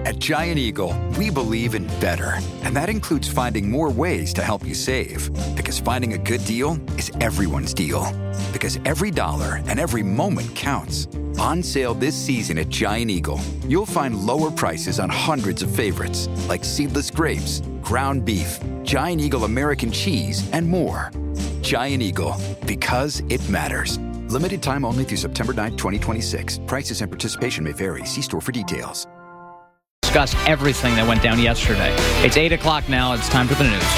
At Giant Eagle, we believe in better. And that includes finding more ways to help you save. Because finding a good deal is everyone's deal. Because every dollar and every moment counts. On sale this season at Giant Eagle, you'll find lower prices on hundreds of favorites, like seedless grapes, ground beef, Giant Eagle American cheese, and more. Giant Eagle, because it matters. Limited time only through September 9, 2026. Prices and participation may vary. See store for details. Discuss everything that went down yesterday. It's 8 o'clock now. It's time for the news.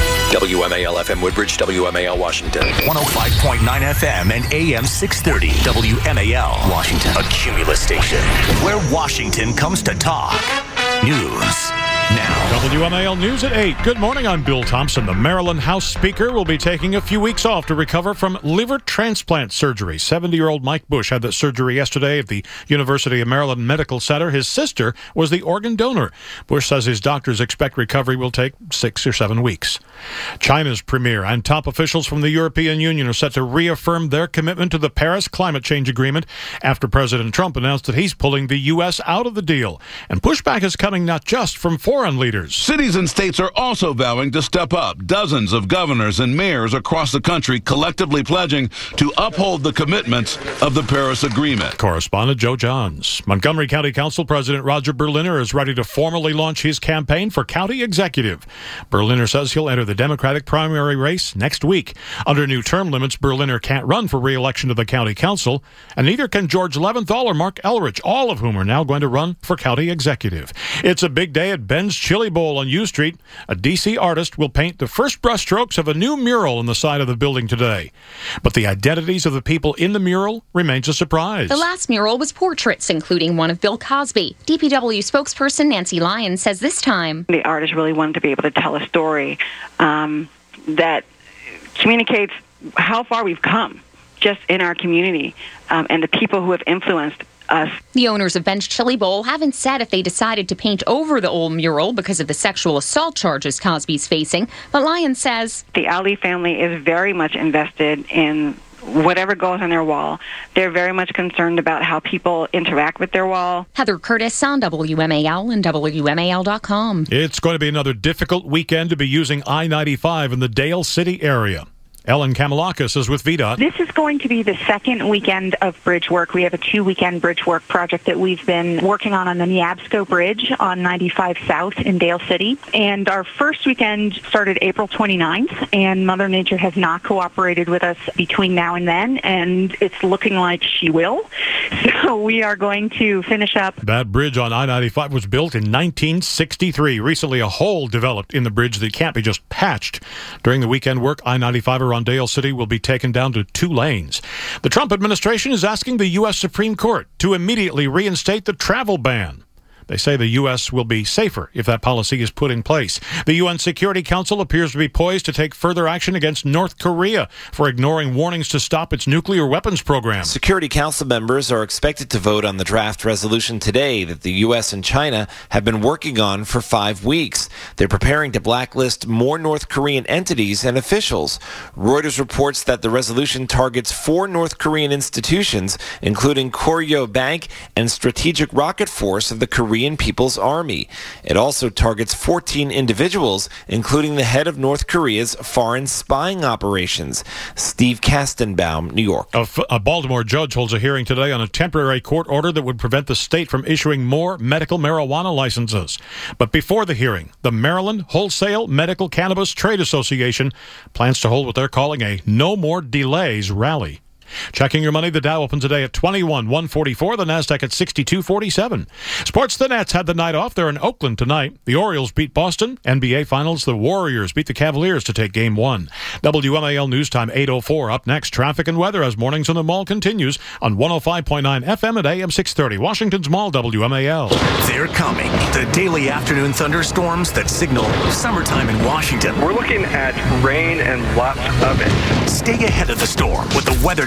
WMAL FM Woodbridge, WMAL Washington. 105.9 FM and AM 630. WMAL Washington. A Cumulus station where Washington comes to talk. News now. WMAL News at 8. Good morning, I'm Bill Thompson. The Maryland House Speaker will be taking a few weeks off to recover from liver transplant surgery. 70-year-old Mike Bush had that surgery yesterday at the University of Maryland Medical Center. His sister was the organ donor. Bush says his doctors expect recovery will take 6 or 7 weeks. China's premier and top officials from the European Union are set to reaffirm their commitment to the Paris Climate Change Agreement after President Trump announced that he's pulling the U.S. out of the deal. And pushback is coming not just from foreign leaders. Cities and states are also vowing to step up. Dozens of governors and mayors across the country collectively pledging to uphold the commitments of the Paris Agreement. Correspondent Joe Johns. Montgomery County Council President Roger Berliner is ready to formally launch his campaign for county executive. Berliner says he'll enter the Democratic primary race next week. Under new term limits, Berliner can't run for re-election to the county council, and neither can George Leventhal or Mark Elrich, all of whom are now going to run for county executive. It's a big day at Ben's Chili Bowl on U Street. A D.C. artist will paint the first brushstrokes of a new mural on the side of the building today. But the identities of the people in the mural remains a surprise. The last mural was portraits, including one of Bill Cosby. DPW spokesperson Nancy Lyons says this time the artist really wanted to be able to tell a story that communicates how far we've come just in our community and the people who have influenced us. The owners of Ben's Chili Bowl haven't said if they decided to paint over the old mural because of the sexual assault charges Cosby's facing, but Lyons says the Ali family is very much invested in whatever goes on their wall. They're very much concerned about how people interact with their wall. Heather Curtis on WMAL and WMAL.com. It's going to be another difficult weekend to be using I-95 in the Dale City area. Ellen Kamalakis is with VDOT. This is going to be the second weekend of bridge work. We have a 2-weekend bridge work project that we've been working on the Neabsco Bridge on 95 South in Dale City. And our first weekend started April 29th, and Mother Nature has not cooperated with us between now and then, and it's looking like she will. So we are going to finish up. That bridge on I-95 was built in 1963. Recently, a hole developed in the bridge that can't be just patched. During the weekend work, I-95 around Dale City will be taken down to 2 lanes. The Trump administration is asking the U.S. Supreme Court to immediately reinstate the travel ban. They say the U.S. will be safer if that policy is put in place. The UN Security Council appears to be poised to take further action against North Korea for ignoring warnings to stop its nuclear weapons program. Security Council members are expected to vote on the draft resolution today that the U.S. and China have been working on for 5 weeks. They're preparing to blacklist more North Korean entities and officials. Reuters reports that the resolution targets 4 North Korean institutions, including Koryo Bank and Strategic Rocket Force of the Korean People's Army. It also targets 14 individuals, including the head of North Korea's foreign spying operations. Steve Kastenbaum, New York. A Baltimore judge holds a hearing today on a temporary court order that would prevent the state from issuing more medical marijuana licenses. But before the hearing, the Maryland Wholesale Medical Cannabis Trade Association plans to hold what they're calling a No More Delays rally. Checking your money, the Dow opens today at 21,144, the Nasdaq at 62.47. Sports, the Nets had the night off. They're in Oakland tonight. The Orioles beat Boston. NBA Finals, the Warriors beat the Cavaliers to take Game 1. WMAL News Time 8:04. Up next, traffic and weather as Mornings on the Mall continues on 105.9 FM at AM 630. Washington's Mall, WMAL. They're coming. The daily afternoon thunderstorms that signal summertime in Washington. We're looking at rain and lots of it. Stay ahead of the storm with the Weather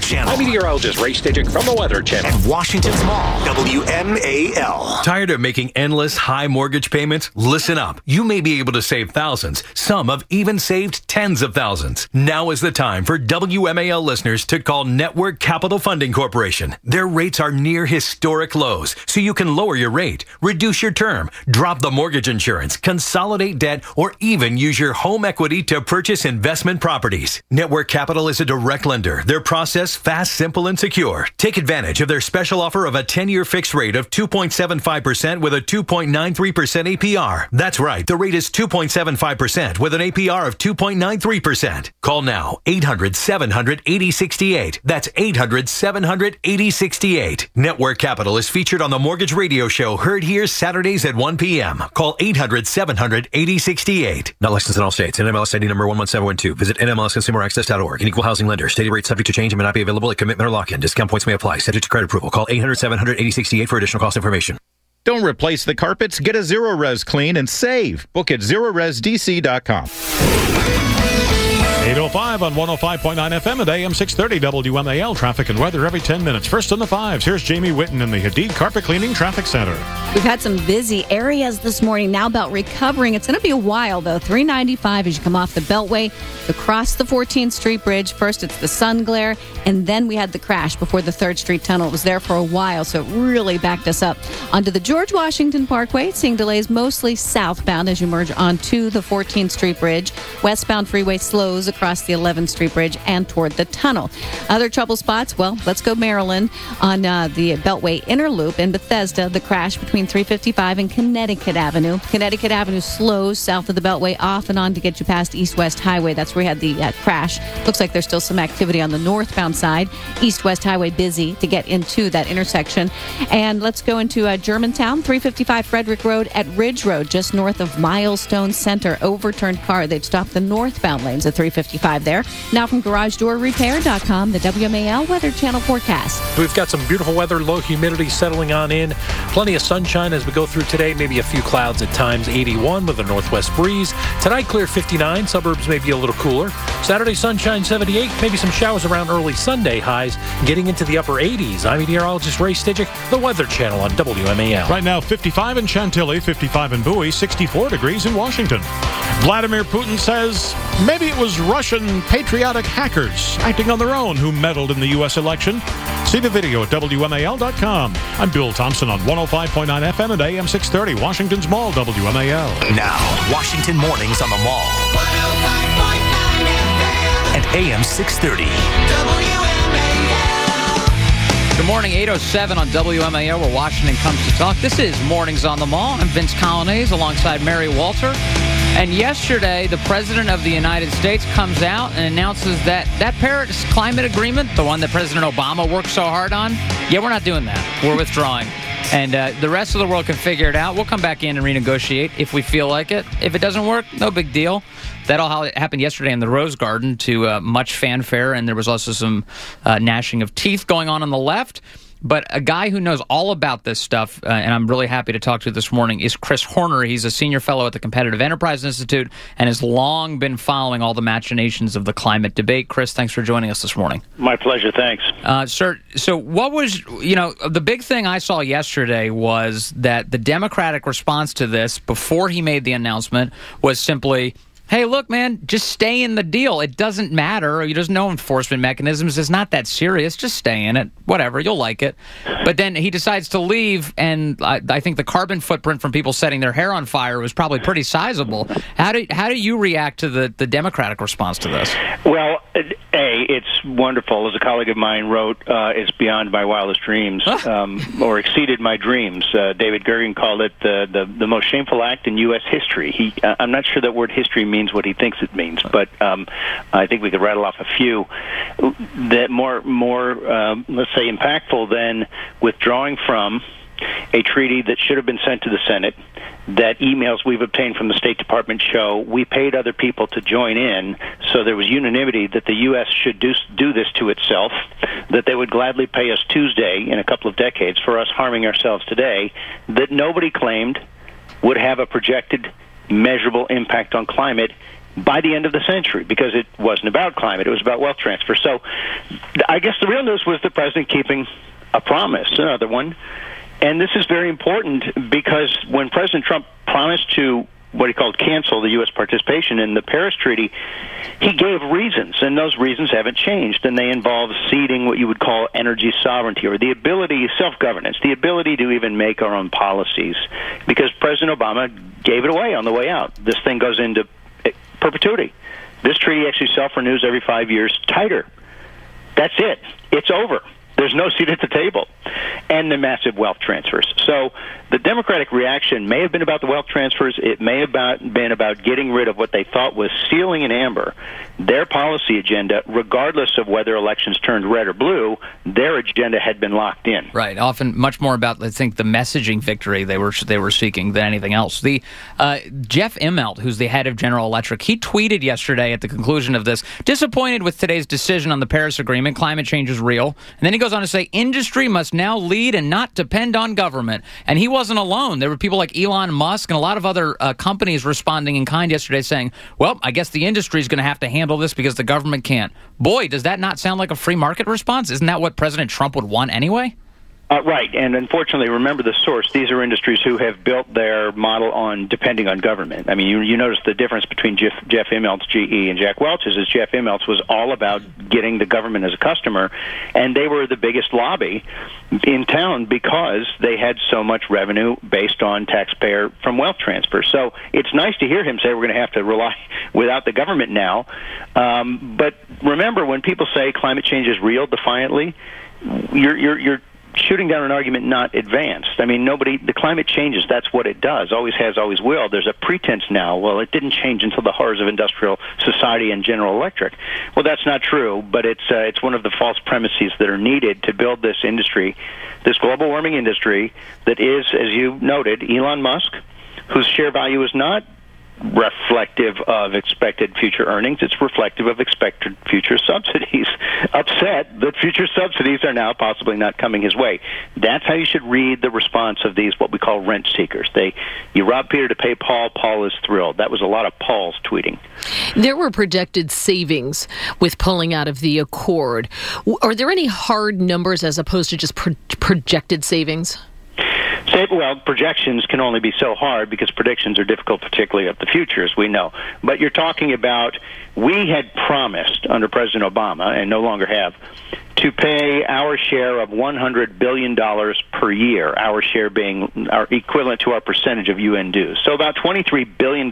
Channel. I'm meteorologist Ray Stidgick from the Weather Channel. And Washington's Mall, WMAL. Tired of making endless high mortgage payments? Listen up. You may be able to save thousands. Some have even saved tens of thousands. Now is the time for WMAL listeners to call Network Capital Funding Corporation. Their rates are near historic lows, so you can lower your rate, reduce your term, drop the mortgage insurance, consolidate debt, or even use your home equity to purchase investment properties. Network Capital is a direct lender. Their process fast, simple, and secure. Take advantage of their special offer of a 10-year fixed rate of 2.75% with a 2.93% APR. That's right. The rate is 2.75% with an APR of 2.93%. Call now. 800-700-8068. That's 800-700-8068. Network Capital is featured on the Mortgage Radio Show, heard here Saturdays at 1 p.m. Call 800-700-8068. Not licensed in all states. NMLS ID number 11712. Visit NMLSConsumerAccess.org. An equal housing lender. Stated rate subject to change and may not be available at commitment or lock-in. Discount points may apply. Subject to credit approval. Call 800-700-8068 for additional cost information. Don't replace the carpets. Get a Zero-Res clean and save. Book at ZeroResDC.com. 8:05 on 105.9 FM at AM 630 WMAL. Traffic and weather every 10 minutes. First on the fives, here's Jamie Whitten in the Hadid Carpet Cleaning Traffic Center. We've had some busy areas this morning. Now about recovering. It's going to be a while, though. 395 as you come off the Beltway, across the 14th Street Bridge. First, it's the sun glare, and then we had the crash before the 3rd Street Tunnel. It was there for a while, so it really backed us up. Onto the George Washington Parkway, seeing delays mostly southbound as you merge onto the 14th Street Bridge. Westbound freeway slows across the 11th Street Bridge and toward the tunnel. Other trouble spots, well, let's go Maryland on the Beltway Inner Loop in Bethesda. The crash between 355 and Connecticut Avenue. Connecticut Avenue slows south of the Beltway off and on to get you past East-West Highway. That's where we had the crash. Looks like there's still some activity on the northbound side. East-West Highway busy to get into that intersection. And let's go into Germantown, 355 Frederick Road at Ridge Road, just north of Milestone Center. Overturned car. They'd stopped the northbound lanes at 355 there. Now from GarageDoorRepair.com, the WMAL Weather Channel forecast. We've got some beautiful weather, low humidity settling on in. Plenty of sunshine as we go through today. Maybe a few clouds at times, 81 with a northwest breeze. Tonight, clear 59. Suburbs may be a little cooler. Saturday, sunshine 78. Maybe some showers around early Sunday highs, getting into the upper 80s. I'm meteorologist Ray Stidgick, the Weather Channel on WMAL. Right now, 55 in Chantilly, 55 in Bowie, 64 degrees in Washington. Vladimir Putin says maybe it was Russian patriotic hackers acting on their own who meddled in the U.S. election. See the video at WMAL.com. I'm Bill Thompson on 105.9 FM and AM 630, Washington's Mall, WMAL. Now, Washington Mornings on the Mall. 105.9 FM. And AM 630. Good morning, 8:07 on WMAL, where Washington comes to talk. This is Mornings on the Mall. I'm Vince Colonnese alongside Mary Walter. And yesterday, the President of the United States comes out and announces that Paris Climate Agreement, the one that President Obama worked so hard on, yeah, we're not doing that. We're withdrawing. And the rest of the world can figure it out. We'll come back in and renegotiate if we feel like it. If it doesn't work, no big deal. That all happened yesterday in the Rose Garden to much fanfare, and there was also some gnashing of teeth going on the left. But a guy who knows all about this stuff, and I'm really happy to talk to this morning, is Chris Horner. He's a senior fellow at the Competitive Enterprise Institute and has long been following all the machinations of the climate debate. Chris, thanks for joining us this morning. My pleasure, thanks. Sir, so what was, the big thing I saw yesterday was that the Democratic response to this, before he made the announcement, was simply, hey, look, man, just stay in the deal. It doesn't matter. There's no enforcement mechanisms. It's not that serious. Just stay in it. Whatever. You'll like it. But then he decides to leave, and I think the carbon footprint from people setting their hair on fire was probably pretty sizable. How do you react to the Democratic response to this? Well, it's wonderful. As a colleague of mine wrote, it's beyond my wildest dreams, or exceeded my dreams. David Gergen called it the most shameful act in U.S. history. I'm not sure that word history means what he thinks it means, but I think we could rattle off a few that more let's say impactful than withdrawing from a treaty that should have been sent to the Senate, that emails we've obtained from the State Department show we paid other people to join in, so there was unanimity that the U.S. should do this to itself, that they would gladly pay us Tuesday in a couple of decades for us harming ourselves today, that nobody claimed would have a projected measurable impact on climate, by the end of the century, because it wasn't about climate, it was about wealth transfer. So I guess the real news was the president keeping a promise, another one. And this is very important because when President Trump promised to what he called cancel the U.S. participation in the Paris Treaty, he gave reasons, and those reasons haven't changed, and they involve ceding what you would call energy sovereignty, or the ability, self-governance, the ability to even make our own policies, because President Obama gave it away on the way out. This thing goes into perpetuity. This treaty actually self-renews every 5 years tighter. That's it. It's over. There's no seat at the table. And the massive wealth transfers. So the Democratic reaction may have been about the wealth transfers. It may have been about getting rid of what they thought was sealing in amber their policy agenda, regardless of whether elections turned red or blue. Their agenda had been locked in. Right. Often much more about, I think, the messaging victory they were seeking than anything else. The Jeff Immelt, who's the head of General Electric, he tweeted yesterday at the conclusion of this, disappointed with today's decision on the Paris Agreement. Climate change is real. And then he goes on to say, industry must now lead and not depend on government. And he wasn't alone. There were people like Elon Musk and a lot of other companies responding in kind yesterday saying, well, I guess the industry is going to have to handle this because the government can't. Boy, does that not sound like a free market response? Isn't that what President Trump would want anyway? Right, and unfortunately, remember the source. These are industries who have built their model on depending on government. I mean, you notice the difference between Jeff Immelt's GE and Jack Welch's is Jeff Immelt's was all about getting the government as a customer, and they were the biggest lobby in town because they had so much revenue based on taxpayer from wealth transfer. So it's nice to hear him say we're going to have to rely without the government now. But remember, when people say climate change is real defiantly, you're shooting down an argument not advanced. I mean, the climate changes, that's what it does, always has, always will. There's a pretense now, well, it didn't change until the horrors of industrial society and General Electric. Well, that's not true, but it's one of the false premises that are needed to build this industry, this global warming industry that is, as you noted, Elon Musk, whose share value is not reflective of expected future earnings. It's reflective of expected future subsidies. Upset that future subsidies are now possibly not coming his way. That's how you should read the response of these, what we call rent seekers. You rob Peter to pay Paul. Paul is thrilled. That was a lot of Pauls tweeting. There were projected savings with pulling out of the Accord. Are there any hard numbers as opposed to just projected savings? Well, projections can only be so hard because predictions are difficult, particularly of the future, as we know. But you're talking about, we had promised under President Obama, and no longer have, to pay our share of $100 billion per year, our share being our equivalent to our percentage of UN dues. So about $23 billion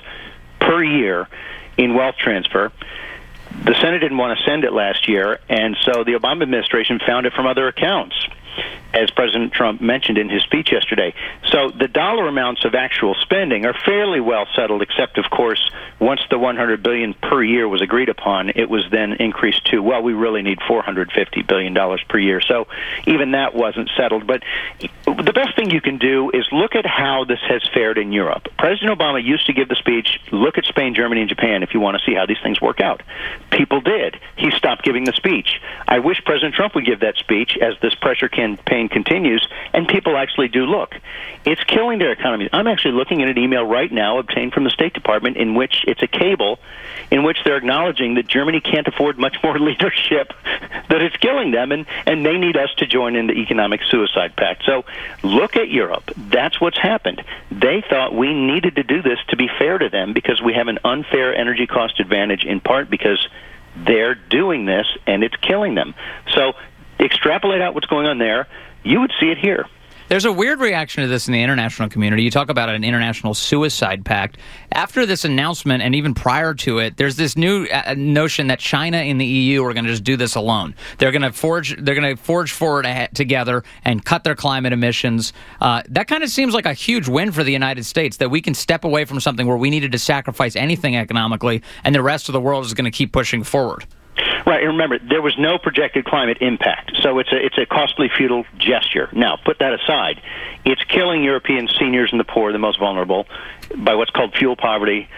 per year in wealth transfer. The Senate didn't want to send it last year, and so the Obama administration found it from other accounts, as President Trump mentioned in his speech yesterday. So the dollar amounts of actual spending are fairly well settled, except, of course, once the $100 billion per year was agreed upon, it was then increased to, well, we really need $450 billion per year. So even that wasn't settled. But the best thing you can do is look at how this has fared in Europe. President Obama used to give the speech, look at Spain, Germany, and Japan if you want to see how these things work out. People did. He stopped giving the speech. I wish President Trump would give that speech as this pressure campaign continues, and people actually do look. It's killing their economies. I'm actually looking at an email right now obtained from the State Department in which it's a cable in which they're acknowledging that Germany can't afford much more leadership, that it's killing them, and they need us to join in the economic suicide pact. So look at Europe. That's what's happened. They thought we needed to do this to be fair to them because we have an unfair energy cost advantage, in part because they're doing this and it's killing them. So extrapolate out what's going on there. You would see it here. There's a weird reaction to this in the international community. You talk about an international suicide pact. After this announcement, and even prior to it, there's this new notion that China and the EU are going to just do this alone. They're going to forge forward together and cut their climate emissions. That kind of seems like a huge win for the United States, that we can step away from something where we needed to sacrifice anything economically, and the rest of the world is going to keep pushing forward. Right, and remember, there was no projected climate impact, so it's a costly, futile gesture. Now, put that aside. It's killing European seniors and the poor, the most vulnerable, by what's called fuel poverty,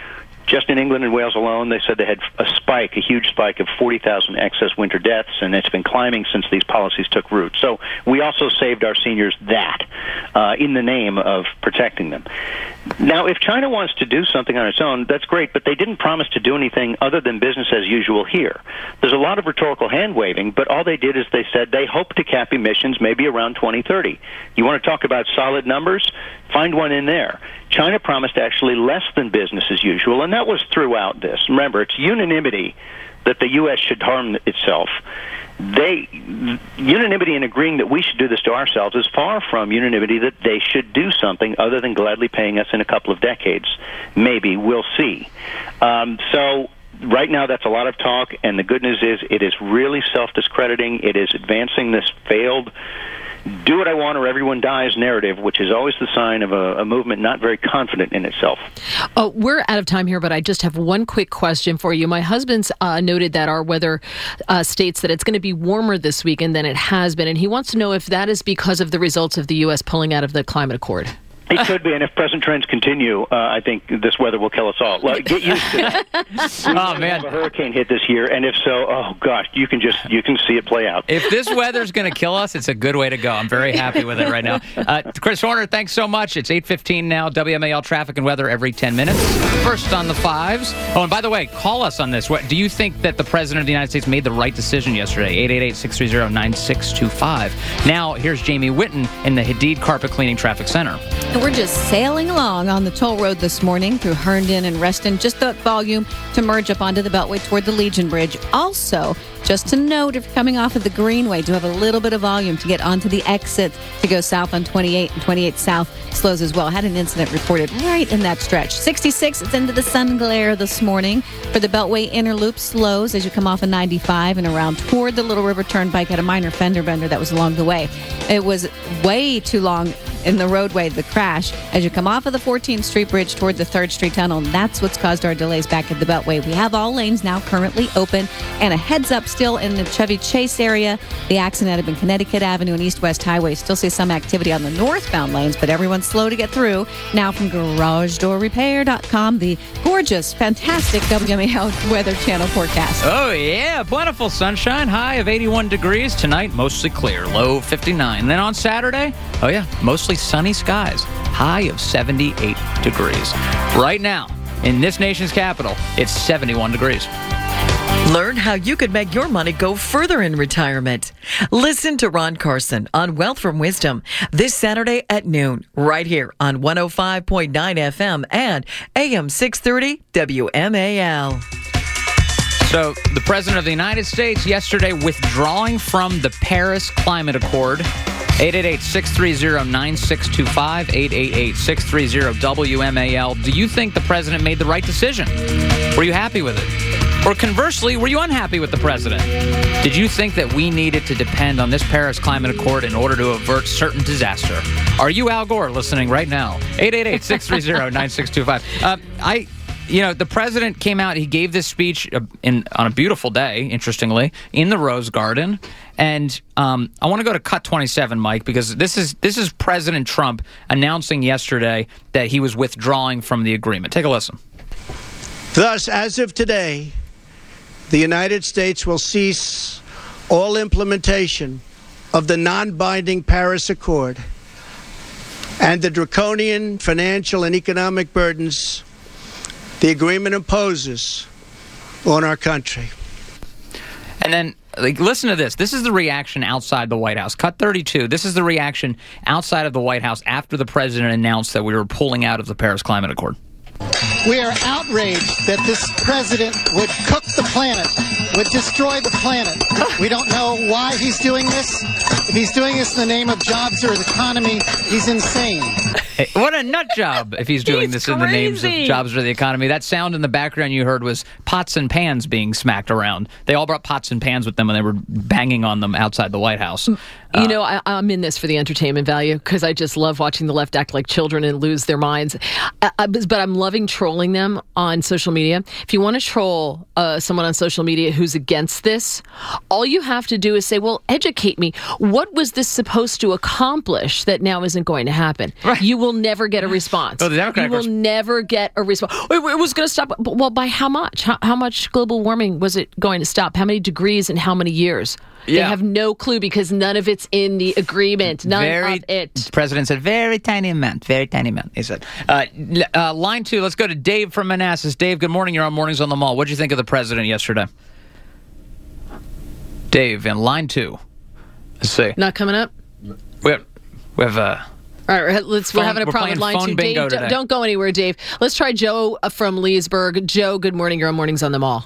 Just in England and Wales alone, they said they had a huge spike of 40,000 excess winter deaths, and it's been climbing since these policies took root. So we also saved our seniors that in the name of protecting them. Now, if China wants to do something on its own, that's great, but they didn't promise to do anything other than business as usual here. There's a lot of rhetorical hand-waving, but all they did is they said they hope to cap emissions maybe around 2030. You want to talk about solid numbers? Find one in there. China promised actually less than business as usual, and that was throughout this. Remember, it's unanimity that the U.S. should harm itself. Unanimity in agreeing that we should do this to ourselves is far from unanimity that they should do something other than gladly paying us in a couple of decades. Maybe. We'll see. So right now that's a lot of talk, and the good news is it is really self-discrediting. It is advancing this failed do what I want or everyone dies narrative, which is always the sign of a movement not very confident in itself. We're out of time here, but I just have one quick question for you. My husband's noted that our weather states that it's going to be warmer this weekend than it has been, and he wants to know if that is because of the results of the U.S. pulling out of the climate accord. It could be, and if present trends continue, I think this weather will kill us all. Get used to it. Oh man, a hurricane hit this year, and if so, oh gosh, you can see it play out. If this weather's going to kill us, it's a good way to go. I'm very happy with it right now. Chris Horner, thanks so much. It's 8:15 now. WMAL traffic and weather every 10 minutes. First on the fives. Oh, and by the way, call us on this. Do you think that the President of the United States made the right decision yesterday? 888-630-9625. Now, here's Jamie Whitten in the Hadid Carpet Cleaning Traffic Center. And we're just sailing along on the toll road this morning through Herndon and Reston. Just the volume to merge up onto the Beltway toward the Legion Bridge. Also, just to note, if you're coming off of the Greenway, do have a little bit of volume to get onto the exit to go south on 28 and 28 South slows as well. Had an incident reported right in that stretch. 66, it's into the sun glare this morning. For the Beltway inner loop slows as you come off of 95 and around toward the Little River Turnpike. Had a minor fender bender that was along the way. It was way too long in the roadway, the crash, as you come off of the 14th Street Bridge toward the 3rd Street Tunnel. And that's what's caused our delays back at the Beltway. We have all lanes now currently open, and a heads up still in the Chevy Chase area. The accident had been Connecticut Avenue and East-West Highway. Still see some activity on the northbound lanes, but everyone's slow to get through. Now from GarageDoorRepair.com, the gorgeous, fantastic WMAL Weather Channel forecast. Oh, yeah. Plentiful sunshine. High of 81 degrees. Tonight, mostly clear. Low 59. And then on Saturday, oh, yeah, mostly sunny skies. High of 78 degrees. Right now, in this nation's capital, it's 71 degrees. Learn how you could make your money go further in retirement. Listen to Ron Carson on Wealth from Wisdom this Saturday at noon, right here on 105.9 FM and AM 630 WMAL. So, the President of the United States yesterday withdrawing from the Paris Climate Accord. 888-630-9625, 888-630-WMAL. Do you think the President made the right decision? Were you happy with it? Or conversely, were you unhappy with the President? Did you think that we needed to depend on this Paris Climate Accord in order to avert certain disaster? Are you Al Gore listening right now? 888-630-9625. The president came out, he gave this speech on a beautiful day, interestingly, in the Rose Garden. And I want to go to cut 27, Mike, because this is President Trump announcing yesterday that he was withdrawing from the agreement. Take a listen. Thus, as of today, the United States will cease all implementation of the non-binding Paris Accord and the draconian financial and economic burdens the agreement imposes on our country. And then, listen to this. This is the reaction outside the White House. Cut 32. This is the reaction outside of the White House after the president announced that we were pulling out of the Paris Climate Accord. We are outraged that this president would cook the planet, would destroy the planet. We don't know why he's doing this. If he's doing this in the name of jobs or the economy, he's insane. What a nut job if he's doing this in the names of jobs or the economy. That sound in the background you heard was pots and pans being smacked around. They all brought pots and pans with them when they were banging on them outside the White House. I'm in this for the entertainment value because I just love watching the left act like children and lose their minds. But I'm loving trolling them on social media. If you want to troll someone on social media who's against this, all you have to do is say, well, educate me. What was this supposed to accomplish that now isn't going to happen? Right. You will never get a response. Oh, the Democratic you will never get a response. It was going to stop. Well, by how much? How much global warming was it going to stop? How many degrees in how many years? They have no clue because none of it's in the agreement. None of it. The president said, very tiny amount, he said. Line 2, let's go to Dave from Manassas. Dave, good morning. You're on Mornings on the Mall. What did you think of the president yesterday? Dave, in line 2. Let's see. Not coming up? We have all right, we're having a problem with line 2. Dave, don't go anywhere, Dave. Let's try Joe from Leesburg. Joe, good morning. You're on Mornings on the Mall.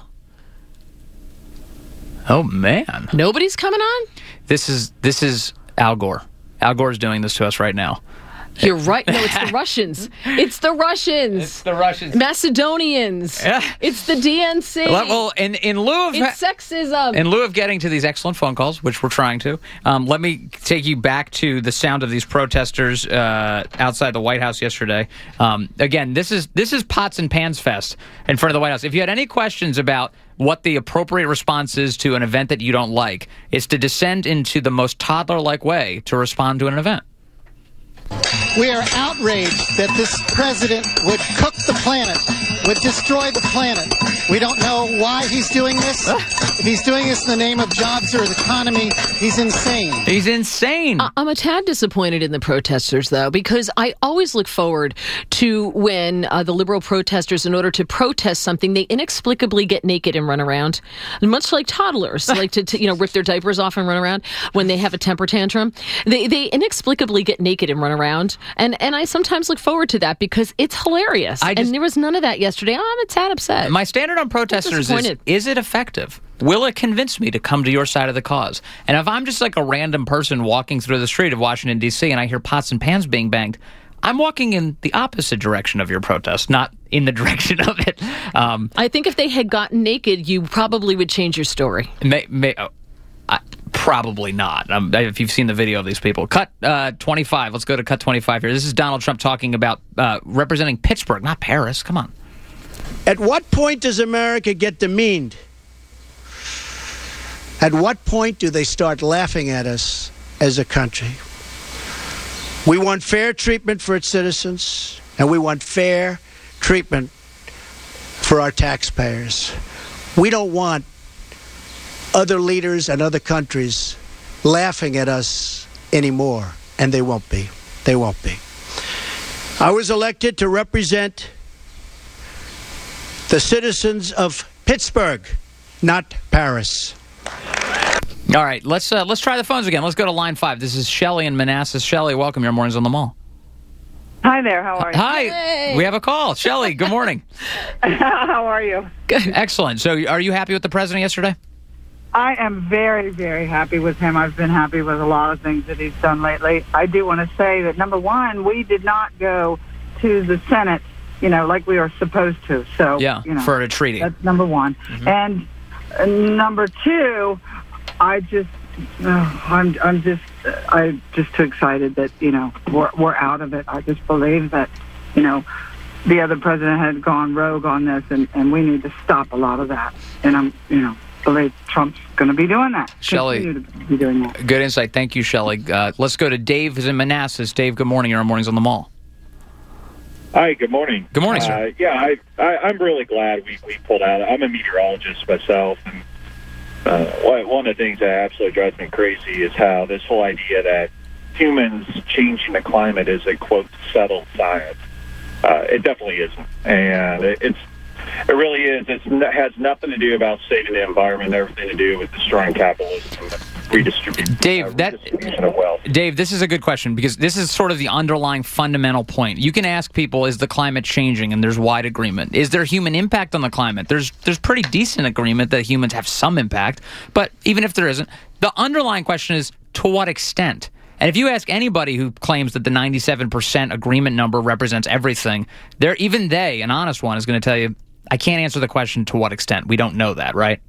Oh, man. Nobody's coming on? This is Al Gore. Al Gore's doing this to us right now. You're right. No, it's the Russians. It's the Russians. Macedonians. Yeah. It's the DNC. Well, in lieu of... It's sexism. In lieu of getting to these excellent phone calls, which we're trying to, let me take you back to the sound of these protesters outside the White House yesterday. Again, this is pots and pans fest in front of the White House. If you had any questions about what the appropriate response is to an event that you don't like, it's to descend into the most toddler-like way to respond to an event. We are outraged that this president would cook the planet, would destroy the planet. We don't know why he's doing this. If he's doing this in the name of jobs or the economy, he's insane. He's insane. I'm a tad disappointed in the protesters, though, because I always look forward to when the liberal protesters, in order to protest something, they inexplicably get naked and run around, much like toddlers like to rip their diapers off and run around when they have a temper tantrum. They inexplicably get naked and run around, and I sometimes look forward to that because it's hilarious. And there was none of that yesterday. I'm a tad upset. My standard on protesters is it effective? Will it convince me to come to your side of the cause? And if I'm just like a random person walking through the street of Washington, D.C., and I hear pots and pans being banged, I'm walking in the opposite direction of your protest, not in the direction of it. I think if they had gotten naked, you probably would change your story. Probably not. If you've seen the video of these people. Cut 25. Let's go to cut 25 here. This is Donald Trump talking about representing Pittsburgh, not Paris. Come on. At what point does America get demeaned? At what point do they start laughing at us as a country? We want fair treatment for its citizens, and we want fair treatment for our taxpayers. We don't want other leaders and other countries laughing at us anymore, and they won't be. They won't be. I was elected to represent the citizens of Pittsburgh, not Paris. All right, let's try the phones again. Let's go to line 5. This is Shelley in Manassas. Shelley, welcome. Your Mornings on the Mall. Hi there. How are you? Hi. Hey. We have a call. Shelley, good morning. How are you? Good. Excellent. So are you happy with the president yesterday? I am very, very happy with him. I've been happy with a lot of things that he's done lately. I do want to say that, number one, we did not go to the Senate, like we were supposed to. So, for a treaty. That's number one. Mm-hmm. And number two, I'm just too excited that, we're out of it. I just believe that, the other president had gone rogue on this, and we need to stop a lot of that. And I'm, believe Trump's going to be doing that. Shelley, good insight. Thank you, Shelley. Let's go to Dave, who's in Manassas. Dave, good morning. You're on Mornings on the Mall. Hi, good morning. Good morning, sir. I'm really glad we pulled out. I'm a meteorologist myself, and one of the things that absolutely drives me crazy is how this whole idea that humans changing the climate is a, quote, settled science. It definitely isn't. And it really is. It has nothing to do about saving the environment, everything to do with destroying capitalism and redistributing of wealth. Dave, this is a good question because this is sort of the underlying fundamental point. You can ask people, is the climate changing? And there's wide agreement. Is there human impact on the climate? There's pretty decent agreement that humans have some impact. But even if there isn't, the underlying question is, to what extent? And if you ask anybody who claims that the 97% agreement number represents everything, an honest one, is going to tell you, I can't answer the question to what extent. We don't know that, right?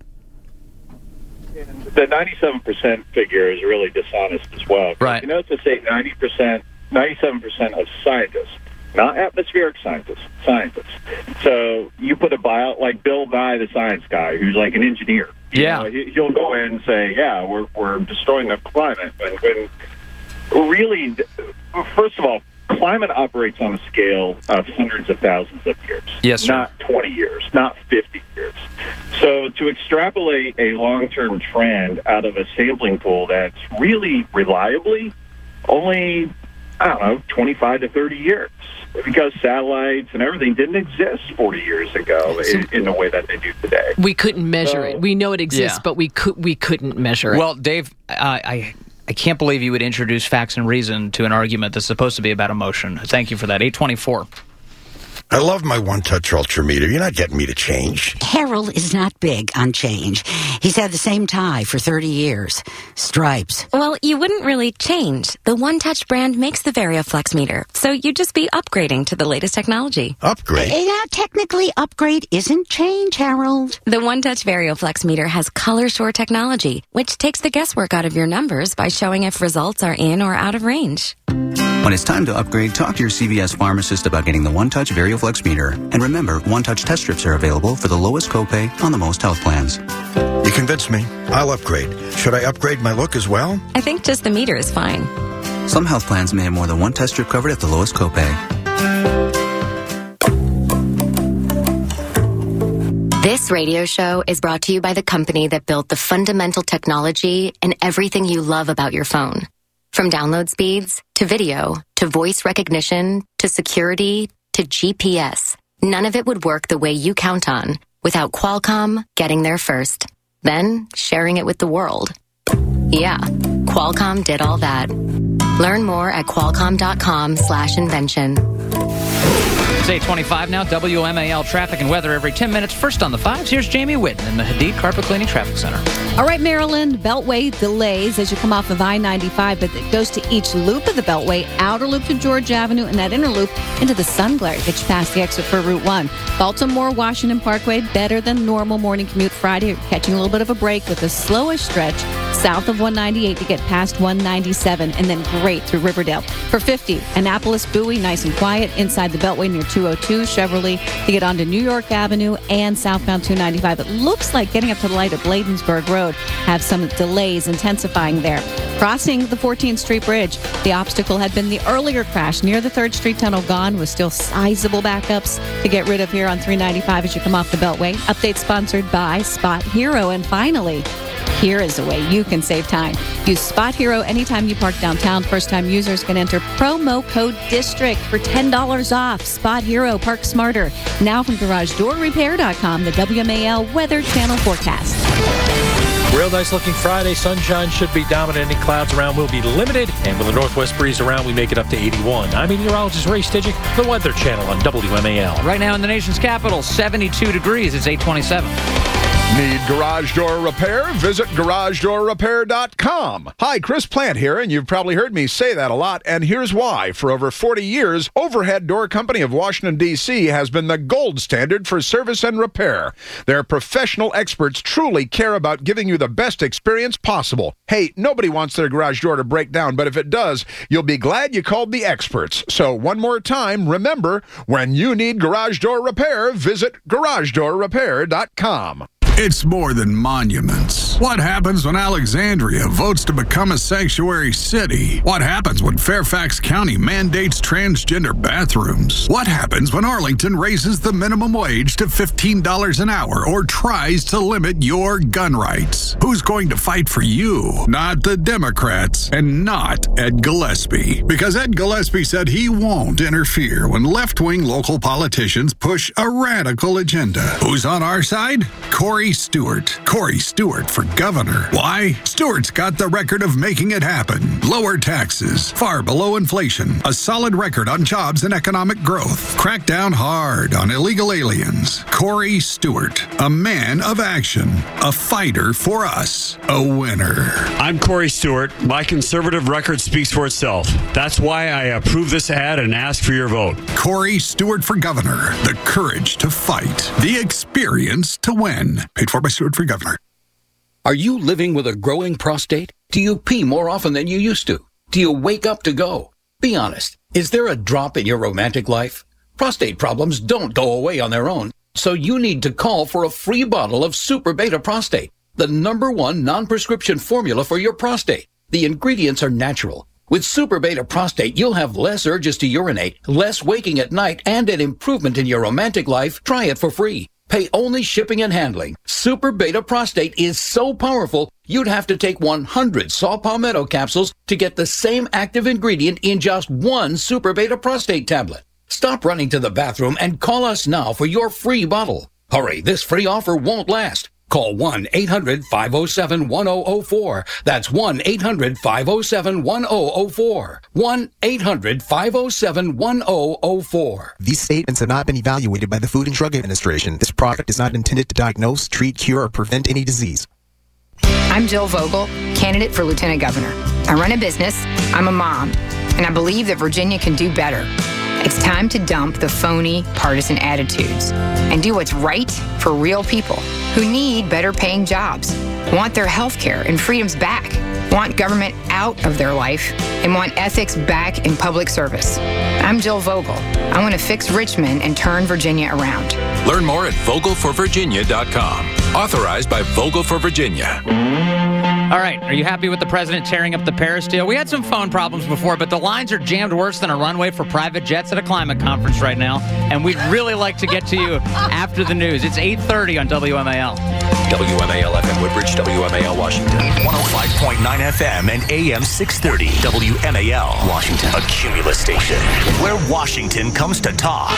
The 97% figure is really dishonest as well. Right. It's to say 97% of scientists, not atmospheric scientists. So you put like Bill Nye, the science guy, who's like an engineer. Yeah. He'll go in and say, we're destroying the climate. When really, first of all, climate operates on a scale of hundreds of thousands of years. Yes, sir. Not 20 years, not 50 years. So to extrapolate a long-term trend out of a sampling pool that's really reliably only, 25 to 30 years, because satellites and everything didn't exist 40 years ago in the way that they do today. We couldn't measure it. We know it exists, but we couldn't measure it. Well, Dave, I can't believe you would introduce facts and reason to an argument that's supposed to be about emotion. Thank you for that. 824. I love my one-touch Ultrameter. You're not getting me to change. Harold is not big on change. He's had the same tie for 30 years. Stripes. Well, you wouldn't really change. The One-Touch brand makes the VarioFlex meter, so you'd just be upgrading to the latest technology. Upgrade? Now, technically, upgrade isn't change, Harold. The One-Touch VarioFlex meter has color store technology, which takes the guesswork out of your numbers by showing if results are in or out of range. When it's time to upgrade, talk to your CVS pharmacist about getting the One-Touch VarioFlex meter. And remember, One-Touch test strips are available for the lowest copay on the most health plans. You convinced me. I'll upgrade. Should I upgrade my look as well? I think just the meter is fine. Some health plans may have more than one test strip covered at the lowest copay. This radio show is brought to you by the company that built the fundamental technology and everything you love about your phone. From download speeds, to video, to voice recognition, to security, to GPS. None of it would work the way you count on without Qualcomm getting there first, then sharing it with the world. Yeah, Qualcomm did all that. Learn more at qualcomm.com/invention. It's 825 now, WMAL traffic and weather every 10 minutes. First on the 5s, here's Jamie Whitten in the Hadid Carpet Cleaning Traffic Center. All right, Maryland, Beltway delays as you come off of I-95, but it goes to each loop of the Beltway, outer loop to George Avenue, and that inner loop into the Sun Glare to get you past the exit for Route 1. Baltimore, Washington Parkway, better than normal morning commute Friday. You're catching a little bit of a break with the slowest stretch south of 198 to get past 197, and then great through Riverdale. For 50, Annapolis, Bowie, nice and quiet inside the Beltway near 202, Chevrolet to get onto New York Avenue and southbound 295. It looks like getting up to the light at Bladensburg Road have some delays intensifying there. Crossing the 14th Street Bridge, the obstacle had been the earlier crash near the 3rd Street Tunnel gone, with still sizable backups to get rid of here on 395 as you come off the Beltway. Update sponsored by Spot Hero. And finally, here is a way you can save time. Use Spot Hero anytime you park downtown. First-time users can enter promo code DISTRICT for $10 off. Spot Hero, park smarter. Now from GarageDoorRepair.com, the WMAL Weather Channel forecast. Real nice looking Friday. Sunshine should be dominant. Any clouds around will be limited. And with a northwest breeze around, we make it up to 81. I'm meteorologist Ray Stidgick, the Weather Channel on WMAL. Right now in the nation's capital, 72 degrees. It's 827. Need garage door repair? Visit GarageDoorRepair.com. Hi, Chris Plant here, and you've probably heard me say that a lot, and here's why. For over 40 years, Overhead Door Company of Washington, D.C. has been the gold standard for service and repair. Their professional experts truly care about giving you the best experience possible. Hey, nobody wants their garage door to break down, but if it does, you'll be glad you called the experts. So one more time, remember, when you need garage door repair, visit GarageDoorRepair.com. It's more than monuments. What happens when Alexandria votes to become a sanctuary city? What happens when Fairfax County mandates transgender bathrooms? What happens when Arlington raises the minimum wage to $15 an hour or tries to limit your gun rights? Who's going to fight for you? Not the Democrats and not Ed Gillespie. Because Ed Gillespie said he won't interfere when left-wing local politicians push a radical agenda. Who's on our side? Corey Stewart. Corey Stewart for governor. Why? Stewart's got the record of making it happen. Lower taxes, far below inflation, a solid record on jobs and economic growth. Crack down hard on illegal aliens. Corey Stewart, a man of action, a fighter for us, a winner. I'm Corey Stewart. My conservative record speaks for itself. That's why I approve this ad and ask for your vote. Corey Stewart for governor. The courage to fight. The experience to win. Paid for by Stewart for governor. Are you living with a growing prostate? Do you pee more often than you used to? Do you wake up to go? Be honest. Is there a drop in your romantic life? Prostate problems don't go away on their own, so you need to call for a free bottle of Super Beta Prostate, the #1 non-prescription formula for your prostate. The ingredients are natural, With Super Beta Prostate, you'll have less urges to urinate, less waking at night, and an improvement in your romantic life. Try it for free. Pay only shipping and handling. Super Beta Prostate is so powerful, you'd have to take 100 Saw Palmetto capsules to get the same active ingredient in just one Super Beta Prostate tablet. Stop running to the bathroom and call us now for your free bottle. Hurry, this free offer won't last. Call 1-800-507-1004. That's 1-800-507-1004. 1-800-507-1004. These statements have not been evaluated by the Food and Drug Administration. This product is not intended to diagnose, treat, cure, or prevent any disease. I'm Jill Vogel, candidate for Lieutenant Governor. I run a business, I'm a mom, and I believe that Virginia can do better. It's time to dump the phony partisan attitudes and do what's right for real people who need better paying jobs, want their health care and freedoms back, want government out of their life, and want ethics back in public service. I'm Jill Vogel. I want to fix Richmond and turn Virginia around. Learn more at vogelforvirginia.com. Authorized by Vogel for Virginia. All right, are you happy with the president tearing up the Paris deal? We had some phone problems before, but the lines are jammed worse than a runway for private jets at a climate conference right now, and we'd really like to get to you after the news. It's 8:30 on WMAL. WMAL FM Woodbridge, WMAL Washington. 105.9 FM and AM 630. WMAL Washington. A Cumulus station where Washington comes to talk.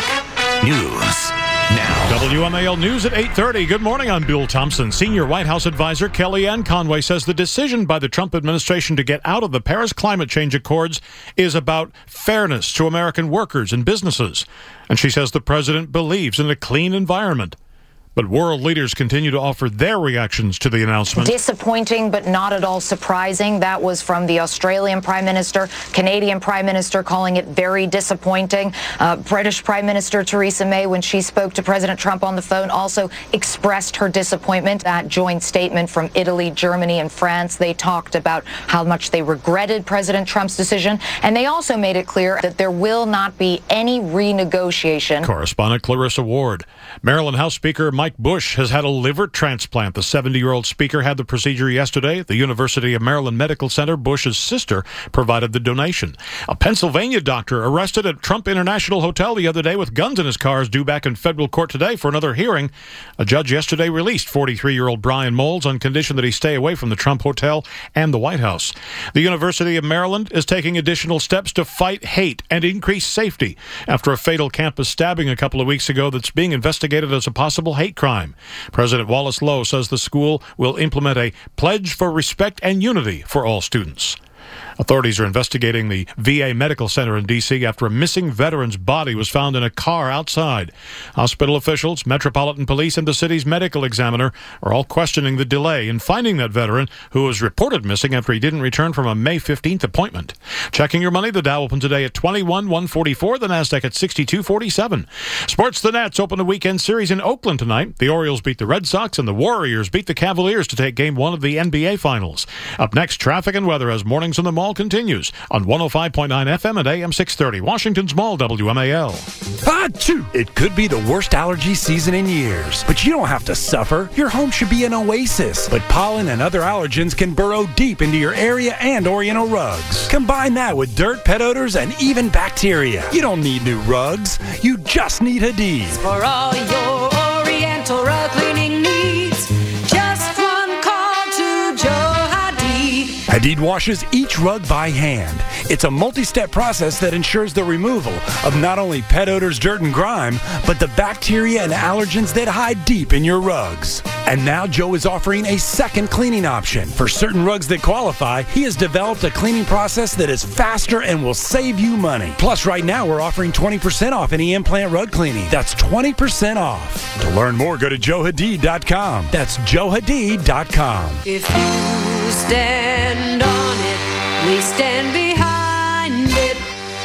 News now. WMAL News at 8:30. Good morning, I'm Bill Thompson. Senior White House advisor Kellyanne Conway says the decision by the Trump administration to get out of the Paris climate change accords is about fairness to American workers and businesses. And she says the president believes in a clean environment. But world leaders continue to offer their reactions to the announcement. Disappointing, but not at all surprising. That was from the Australian Prime Minister, Canadian Prime Minister, calling it very disappointing. British Prime Minister Theresa May, when she spoke to President Trump on the phone, also expressed her disappointment. That joint statement from Italy, Germany, and France, they talked about how much they regretted President Trump's decision. And they also made it clear that there will not be any renegotiation. Correspondent Clarissa Ward. Maryland House Speaker Mike Bush has had a liver transplant. The 70-year-old speaker had the procedure yesterday at the University of Maryland Medical Center. Bush's sister provided the donation. A Pennsylvania doctor arrested at Trump International Hotel the other day with guns in his car is due back in federal court today for another hearing. A judge yesterday released 43-year-old Brian Moles on condition that he stay away from the Trump Hotel and the White House. The University of Maryland is taking additional steps to fight hate and increase safety after a fatal campus stabbing a couple of weeks ago that's being investigated as a possible hate crime. President Wallace Lowe says the school will implement a pledge for respect and unity for all students. Authorities are investigating the VA Medical Center in D.C. after a missing veteran's body was found in a car outside. Hospital officials, Metropolitan Police, and the city's medical examiner are all questioning the delay in finding that veteran who was reported missing after he didn't return from a May 15th appointment. Checking your money, the Dow opened today at 21,144, the NASDAQ at 6247. Sports, the Nats open a weekend series in Oakland tonight. The Orioles beat the Red Sox and the Warriors beat the Cavaliers to take Game 1 of the NBA Finals. Up next, traffic and weather as Mornings on the Mall continues on 105.9 FM and AM 630. Washington's Mall, WMAL. Achoo! It could be the worst allergy season in years, but you don't have to suffer. Your home should be an oasis, but pollen and other allergens can burrow deep into your area and Oriental rugs. Combine that with dirt, pet odors, and even bacteria. You don't need new rugs. You just need Hadid. For all your Oriental rug cleaning needs, just one call to Joe Hadid. Hadid washes each rug by hand. It's a multi-step process that ensures the removal of not only pet odors, dirt, and grime, but the bacteria and allergens that hide deep in your rugs. And now Joe is offering a second cleaning option. For certain rugs that qualify, he has developed a cleaning process that is faster and will save you money. Plus, right now, we're offering 20% off any implant rug cleaning. That's 20% off. To learn more, go to joehadid.com. That's joehadid.com. If you stand on it, we stand behind it.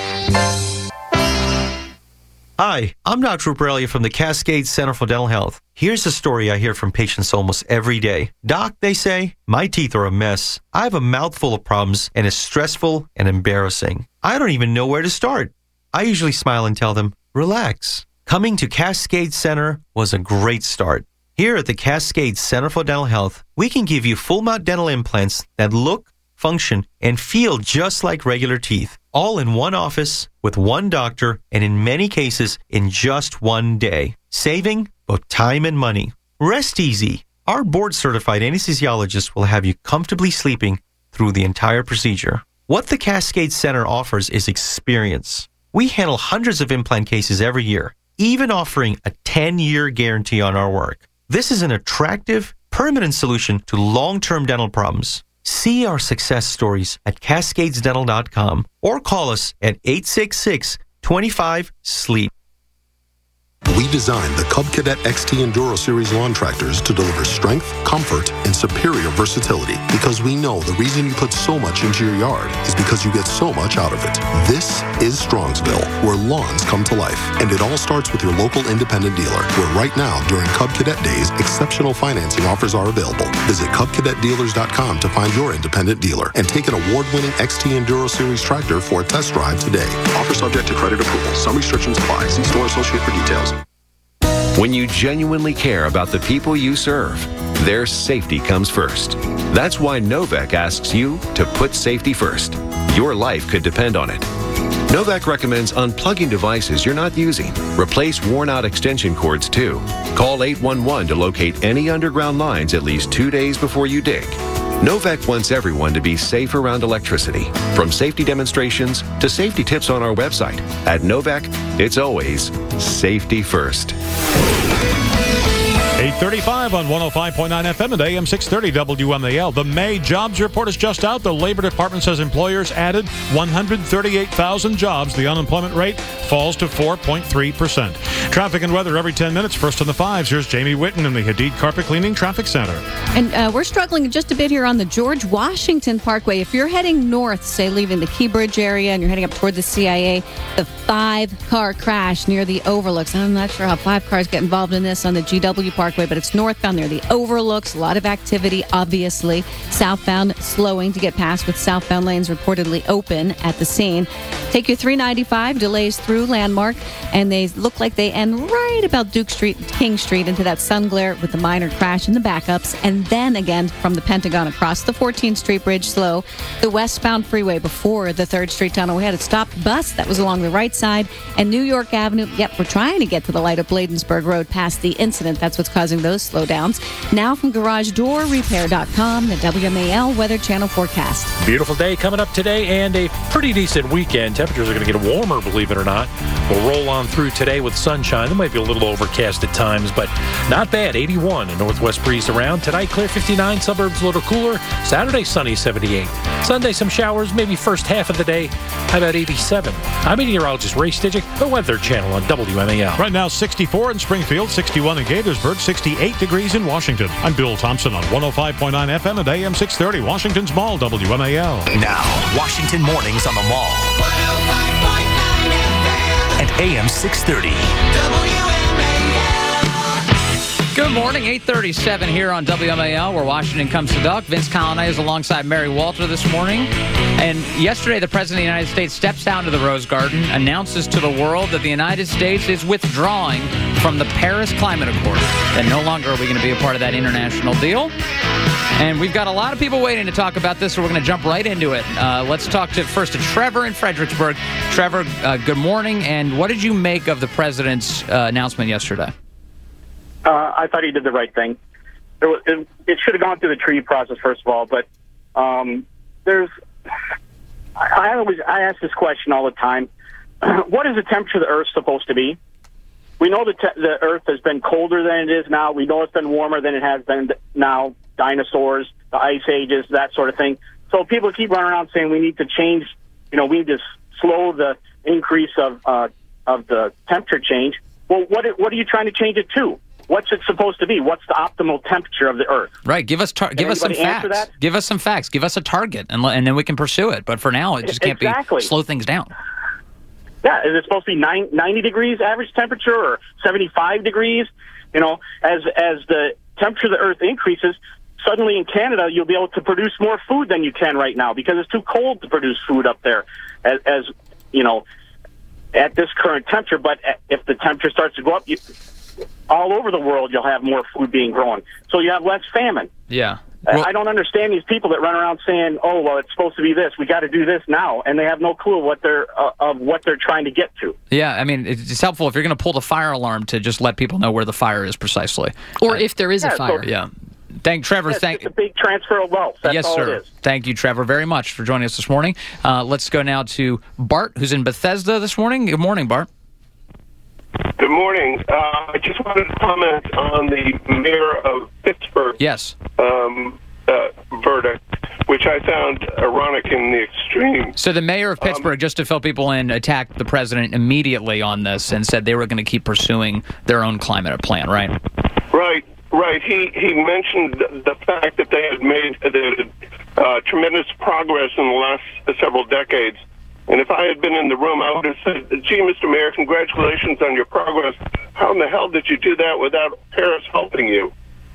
Hi, I'm Dr. Rupert from the Cascade Center for Dental Health. Here's a story I hear from patients almost every day. Doc, they say, my teeth are a mess. I have a mouthful of problems and it's stressful and embarrassing. I don't even know where to start. I usually smile and tell them, relax. Coming to Cascade Center was a great start. Here at the Cascade Center for Dental Health, we can give you full mouth dental implants that look, function, and feel just like regular teeth. All in one office, with one doctor, and in many cases, in just one day. Saving both time and money. Rest easy. Our board-certified anesthesiologist will have you comfortably sleeping through the entire procedure. What the Cascade Center offers is experience. We handle hundreds of implant cases every year, even offering a 10-year guarantee on our work. This is an attractive, permanent solution to long-term dental problems. See our success stories at cascadesdental.com or call us at 866-25-SLEEP. We designed the Cub Cadet XT Enduro Series lawn tractors to deliver strength, comfort, and superior versatility because we know the reason you put so much into your yard is because you get so much out of it. This is Strongsville, where lawns come to life. And it all starts with your local independent dealer, where right now, during Cub Cadet Days, exceptional financing offers are available. Visit CubCadetDealers.com to find your independent dealer and take an award-winning XT Enduro Series tractor for a test drive today. Offer subject to credit approval. Some restrictions apply. See store associate for details. When you genuinely care about the people you serve, their safety comes first. That's why Novak asks you to put safety first. Your life could depend on it. Novak recommends unplugging devices you're not using. Replace worn-out extension cords, too. Call 811 to locate any underground lines at least 2 days before you dig. Novak wants everyone to be safe around electricity. From safety demonstrations to safety tips on our website. At Novak, it's always safety first. 8:35 on 105.9 FM and AM 630 WMAL. The May jobs report is just out. The Labor Department says employers added 138,000 jobs. The unemployment rate falls to 4.3%. Traffic and weather every 10 minutes. First on the fives, here's Jamie Whitten in the Hadid Carpet Cleaning Traffic Center. And we're struggling just a bit here on the George Washington Parkway. If you're heading north, say leaving the Key Bridge area and you're heading up toward the CIA, the 5-car crash near the overlooks. I'm not sure how 5 cars get involved in this on the GW Parkway, but it's northbound near the overlooks. A lot of activity, obviously. Southbound slowing to get past with southbound lanes reportedly open at the scene. Take your 395, delays through Landmark, and they look like they end right about Duke Street and King Street into that sun glare with the minor crash and the backups. And then again from the Pentagon across the 14th Street Bridge slow. The westbound freeway before the 3rd Street Tunnel. We had a stopped bus that was along the right side. And New York Avenue, yep, we're trying to get to the light of Bladensburg Road past the incident. That's what's causing those slowdowns. Now from GarageDoorRepair.com, the WMAL Weather Channel forecast. Beautiful day coming up today and a pretty decent weekend. Temperatures are going to get warmer, believe it or not. We'll roll on through today with sunshine. There might be a little overcast at times, but not bad. 81, a northwest breeze around. Tonight, clear 59, suburbs a little cooler. Saturday, sunny 78. Sunday, some showers, maybe first half of the day. How about 87? I'm meteorologist Ray Stidgick, the Weather Channel on WMAL. Right now, 64 in Springfield, 61 in Gaithersburg, 68 degrees in Washington. I'm Bill Thompson on 105.9 FM and AM 630, Washington's Mall, WMAL. Now, Washington Mornings on the Mall. 105.9 FM and AM 630. Good morning, 8:37 here on WMAL, where Washington comes to talk. Vince Colonnese alongside Mary Walter this morning. And yesterday, the President of the United States steps down to the Rose Garden, announces to the world that the United States is withdrawing from the Paris Climate Accord. That no longer are we going to be a part of that international deal. And we've got a lot of people waiting to talk about this, so we're going to jump right into it. Let's talk first to Trevor in Fredericksburg. Trevor, good morning. And what did you make of the President's announcement yesterday? I thought he did the right thing. It should have gone through the treaty process, first of all, but I ask this question all the time. What is the temperature of the Earth supposed to be? We know that the Earth has been colder than it is now. We know it's been warmer than it has been now. Dinosaurs, the ice ages, that sort of thing. So people keep running around saying we need to change, we need to slow the increase of the temperature change. Well, what are you trying to change it to? What's it supposed to be? What's the optimal temperature of the Earth? Right. Give us some facts. Give us some facts. Give us a target, and then we can pursue it. But for now, it just can't be slow things down. Yeah. Is it supposed to be 90 degrees average temperature or 75 degrees? As the temperature of the Earth increases, suddenly in Canada, you'll be able to produce more food than you can right now because it's too cold to produce food up there, at this current temperature. But if the temperature starts to go up, all over the world, you'll have more food being grown. So you have less famine. Yeah. I don't understand these people that run around saying, "Oh, well, it's supposed to be this. We got to do this now," and they have no clue what they're trying to get to. Yeah, I mean, it's helpful if you're going to pull the fire alarm to just let people know where the fire is precisely, or if there is a fire. Trevor. It's a big transfer of wealth. That's all sir. it is. Thank you, Trevor, very much for joining us this morning. Let's go now to Bart, who's in Bethesda this morning. Good morning, Bart. Good morning. I just wanted to comment on the mayor of Pittsburgh verdict, which I found ironic in the extreme. So the mayor of Pittsburgh, just to fill people in, attacked the president immediately on this and said they were going to keep pursuing their own climate plan, right? Right. He mentioned the fact that they had made tremendous progress in the last several decades. And if I had been in the room, I would have said, "Gee, Mr. Mayor, congratulations on your progress. How in the hell did you do that without Paris helping you?"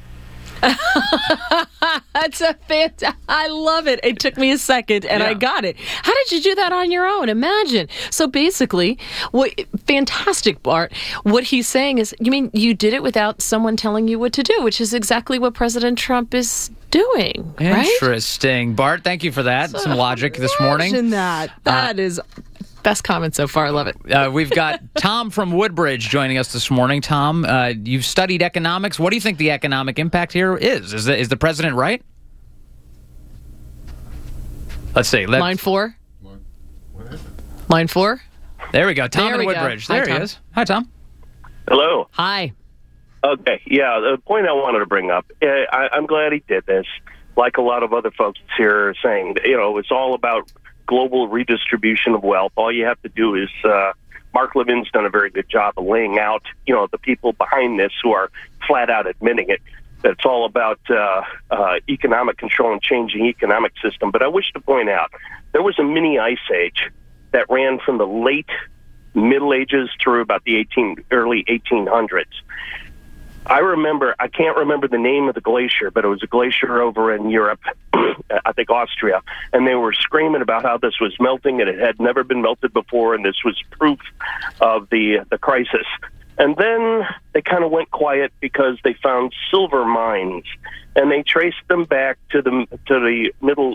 That's I love it. It took me a second, and I got it. How did you do that on your own? Imagine. So basically, fantastic, Bart. What he's saying is, you mean you did it without someone telling you what to do, which is exactly what President Trump is doing, right? Interesting. Bart, thank you for that. So some logic this morning. Imagine that. That is best comment so far. I love it. We've got Tom from Woodbridge joining us this morning. Tom, you've studied economics. What do you think the economic impact here is? Is the president right? Let's see. Line 4. Line 4. There we go. Tom in Woodbridge. There he is. Hi, Tom. Hello. Hi. Okay, yeah, the point I wanted to bring up, I'm glad he did this. Like a lot of other folks here are saying, it's all about global redistribution of wealth. All you have to do is, Mark Levin's done a very good job of laying out, the people behind this who are flat out admitting it. That it's all about economic control and changing economic system. But I wish to point out, there was a mini ice age that ran from the late Middle Ages through about the early 1800s. I can't remember the name of the glacier, but it was a glacier over in Europe, I think Austria, and they were screaming about how this was melting and it had never been melted before, and this was proof of the crisis. And then they kind of went quiet because they found silver mines, and they traced them back to the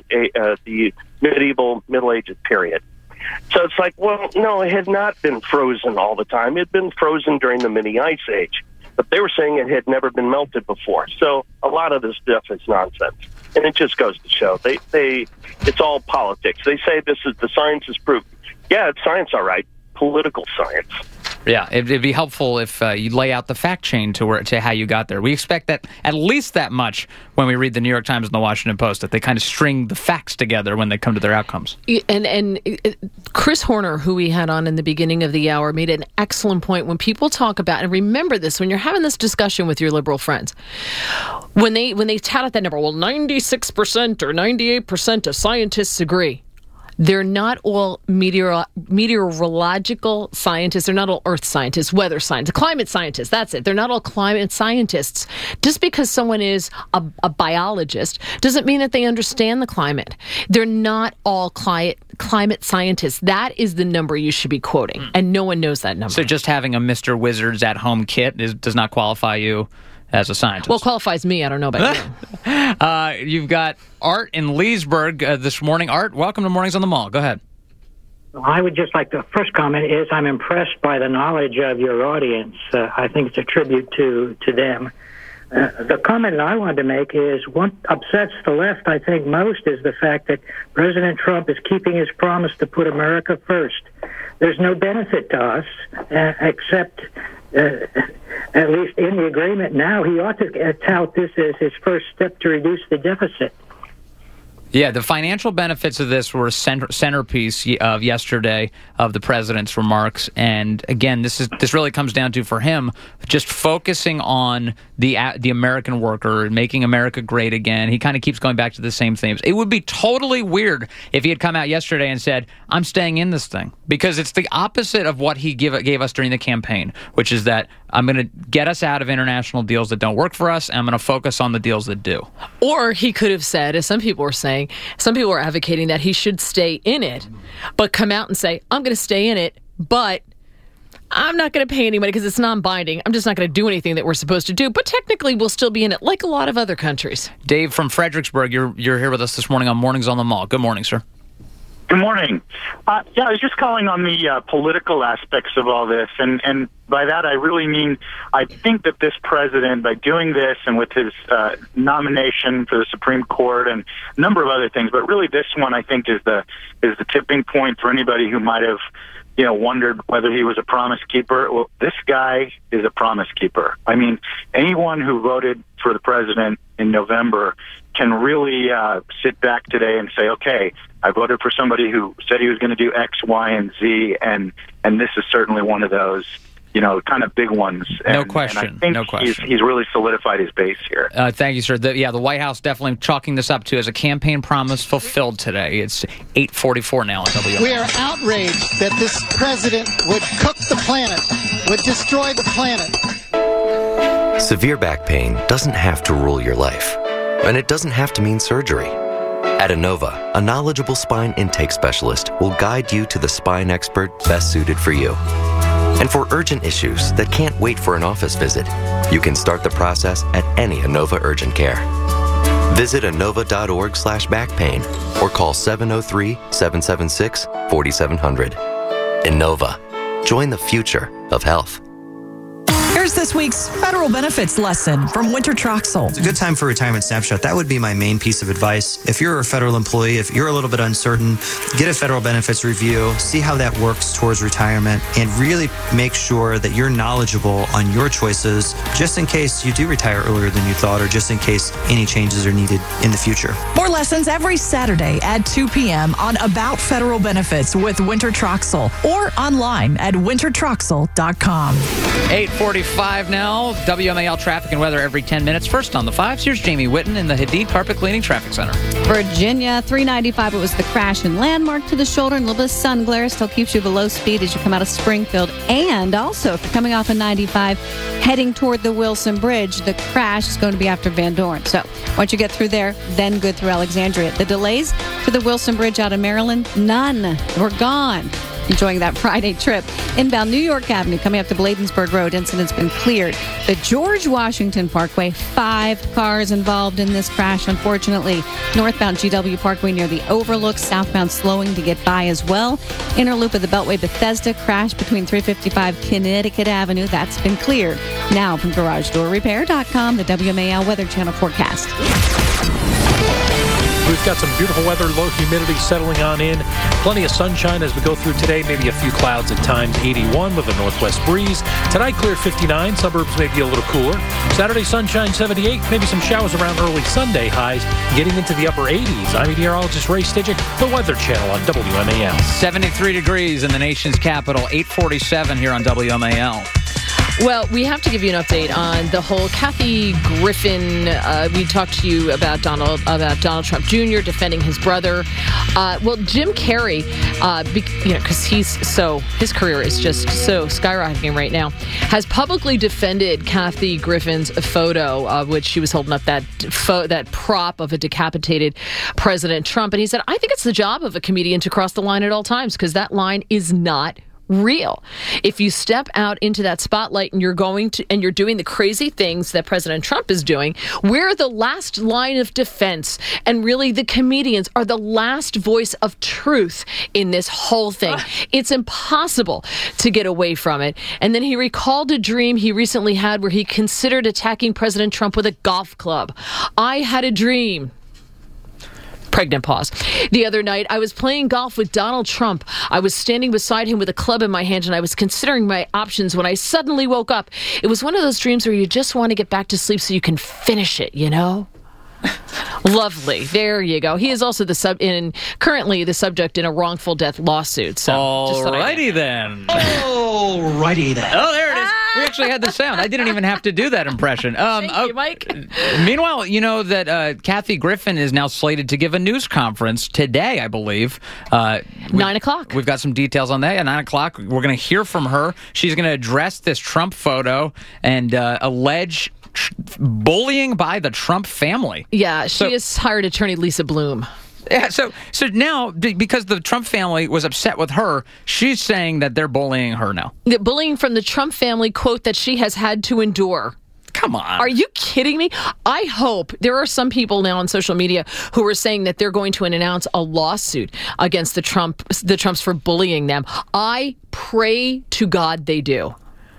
medieval Middle Ages period. So it's like, well, no, it had not been frozen all the time. It had been frozen during the mini ice age. But they were saying it had never been melted before. So a lot of this stuff is nonsense. And it just goes to show it's all politics. They say the science is proof. Yeah, it's science, all right. Political science. Yeah, it'd be helpful if you lay out the fact chain to how you got there. We expect that at least that much when we read the New York Times and the Washington Post, that they kind of string the facts together when they come to their outcomes. And Chris Horner, who we had on in the beginning of the hour, made an excellent point. When people talk about, and remember this, when you're having this discussion with your liberal friends, when they tout out that number, well, 96% or 98% of scientists agree. They're not all meteorological scientists. They're not all earth scientists, weather scientists, climate scientists. That's it. They're not all climate scientists. Just because someone is a biologist doesn't mean that they understand the climate. They're not all climate scientists. That is the number you should be quoting, and no one knows that number. So just having a Mr. Wizards at home kit does not qualify you as a scientist. Well, qualifies me. I don't know about you. You've got Art in Leesburg this morning. Art, welcome to Mornings on the Mall. Go ahead. I would just like the first comment is I'm impressed by the knowledge of your audience. I think it's a tribute to them. The comment that I wanted to make is what upsets the left, I think, most is the fact that President Trump is keeping his promise to put America first. There's no benefit to us except... at least in the agreement now, he ought to tout this as his first step to reduce the deficit. Yeah, the financial benefits of this were a centerpiece of yesterday of the president's remarks. And again, this really comes down to, for him, just focusing on the American worker, making America great again. He kind of keeps going back to the same themes. It would be totally weird if he had come out yesterday and said, I'm staying in this thing, because it's the opposite of what he gave us during the campaign, which is that I'm going to get us out of international deals that don't work for us, and I'm going to focus on the deals that do. Or he could have said, as some people were saying, some people are advocating that he should stay in it, but come out and say, I'm going to stay in it, but I'm not going to pay any money because it's non-binding. I'm just not going to do anything that we're supposed to do. But technically, we'll still be in it like a lot of other countries. Dave from Fredericksburg, you're here with us this morning on Mornings on the Mall. Good morning, sir. Good morning. I was just calling on the political aspects of all this, and by that I really mean I think that this president, by doing this and with his nomination for the Supreme Court and a number of other things, but really this one I think is the tipping point for anybody who might have wondered whether he was a promise keeper. Well, this guy is a promise keeper. I mean, anyone who voted for the president in November can really sit back today and say, okay, I voted for somebody who said he was going to do X, Y, and Z, and this is certainly one of those, kind of big ones. No question. And I think no question. He's really solidified his base here. Thank you, sir. The White House definitely chalking this up, too, as a campaign promise fulfilled today. It's 8:44 now on WMAL. We are outraged that this president would cook the planet, would destroy the planet. Severe back pain doesn't have to rule your life, and it doesn't have to mean surgery. At Inova, a knowledgeable spine intake specialist will guide you to the spine expert best suited for you. And for urgent issues that can't wait for an office visit, you can start the process at any Inova Urgent Care. Visit Inova.org/backpain or call 703-776-4700. Inova. Join the future of health. Here's this week's federal benefits lesson from Winter Troxel. It's a good time for retirement snapshot. That would be my main piece of advice. If you're a federal employee, if you're a little bit uncertain, get a federal benefits review, see how that works towards retirement, and really make sure that you're knowledgeable on your choices just in case you do retire earlier than you thought or just in case any changes are needed in the future. More lessons every Saturday at 2 p.m. on About Federal Benefits with Winter Troxel or online at wintertroxel.com. 8:45 now. WMAL traffic and weather every 10 minutes. First on the fives, here's Jamie Whitten in the Hadid Carpet Cleaning Traffic Center. Virginia, 395, it was the crash and landmark to the shoulder, and a little bit of sun glare still keeps you below speed as you come out of Springfield. And also, if you're coming off of 95, heading toward the Wilson Bridge, the crash is going to be after Van Dorn. So once you get through there, then good through Alexandria. The delays to the Wilson Bridge out of Maryland, none. We're gone. Enjoying that Friday trip. Inbound New York Avenue coming up to Bladensburg Road. Incident's been cleared. The George Washington Parkway, 5 cars involved in this crash, unfortunately. Northbound GW Parkway near the Overlook. Southbound slowing to get by as well. Inner loop of the Beltway Bethesda crash between 355 Connecticut Avenue. That's been cleared. Now from GarageDoorRepair.com, the WMAL Weather Channel forecast. We've got some beautiful weather, low humidity settling on in. Plenty of sunshine as we go through today. Maybe a few clouds at times. 81 with a northwest breeze. Tonight, clear 59. Suburbs may be a little cooler. Saturday, sunshine 78. Maybe some showers around early Sunday highs. Getting into the upper 80s. I'm meteorologist Ray Stidgick, the Weather Channel on WMAL. 73 degrees in the nation's capital. 8:47 here on WMAL. Well, we have to give you an update on the whole Kathy Griffin. We talked to you about Donald Trump Jr. defending his brother. Well, Jim Carrey, because his career is just so skyrocketing right now, has publicly defended Kathy Griffin's photo, which she was holding up that prop of a decapitated President Trump, and he said, "I think it's the job of a comedian to cross the line at all times because that line is not real. If you step out into that spotlight and you're doing the crazy things that President Trump is doing, we're the last line of defense. And really, the comedians are the last voice of truth in this whole thing. It's impossible to get away from it." And then he recalled a dream he recently had where he considered attacking President Trump with a golf club. "I had a dream." Pregnant pause. "The other night, I was playing golf with Donald Trump. I was standing beside him with a club in my hand, and I was considering my options when I suddenly woke up. It was one of those dreams where you just want to get back to sleep so you can finish it, you know?" Lovely. There you go. He is also currently the subject in a wrongful death lawsuit. So, Alrighty then. Alrighty then. Oh, there it is. We actually had the sound. I didn't even have to do that impression. Thank you, Mike. Meanwhile, you know that Kathy Griffin is now slated to give a news conference today, I believe. 9 o'clock. We've got some details on that. At 9 o'clock, we're going to hear from her. She's going to address this Trump photo and allege bullying by the Trump family. Yeah, she has hired attorney Lisa Bloom. Yeah, so now, because the Trump family was upset with her, she's saying that they're bullying her now. The bullying from the Trump family, quote, that she has had to endure. Come on. Are you kidding me? I hope there are some people now on social media who are saying that they're going to announce a lawsuit against the Trumps for bullying them. I pray to God they do.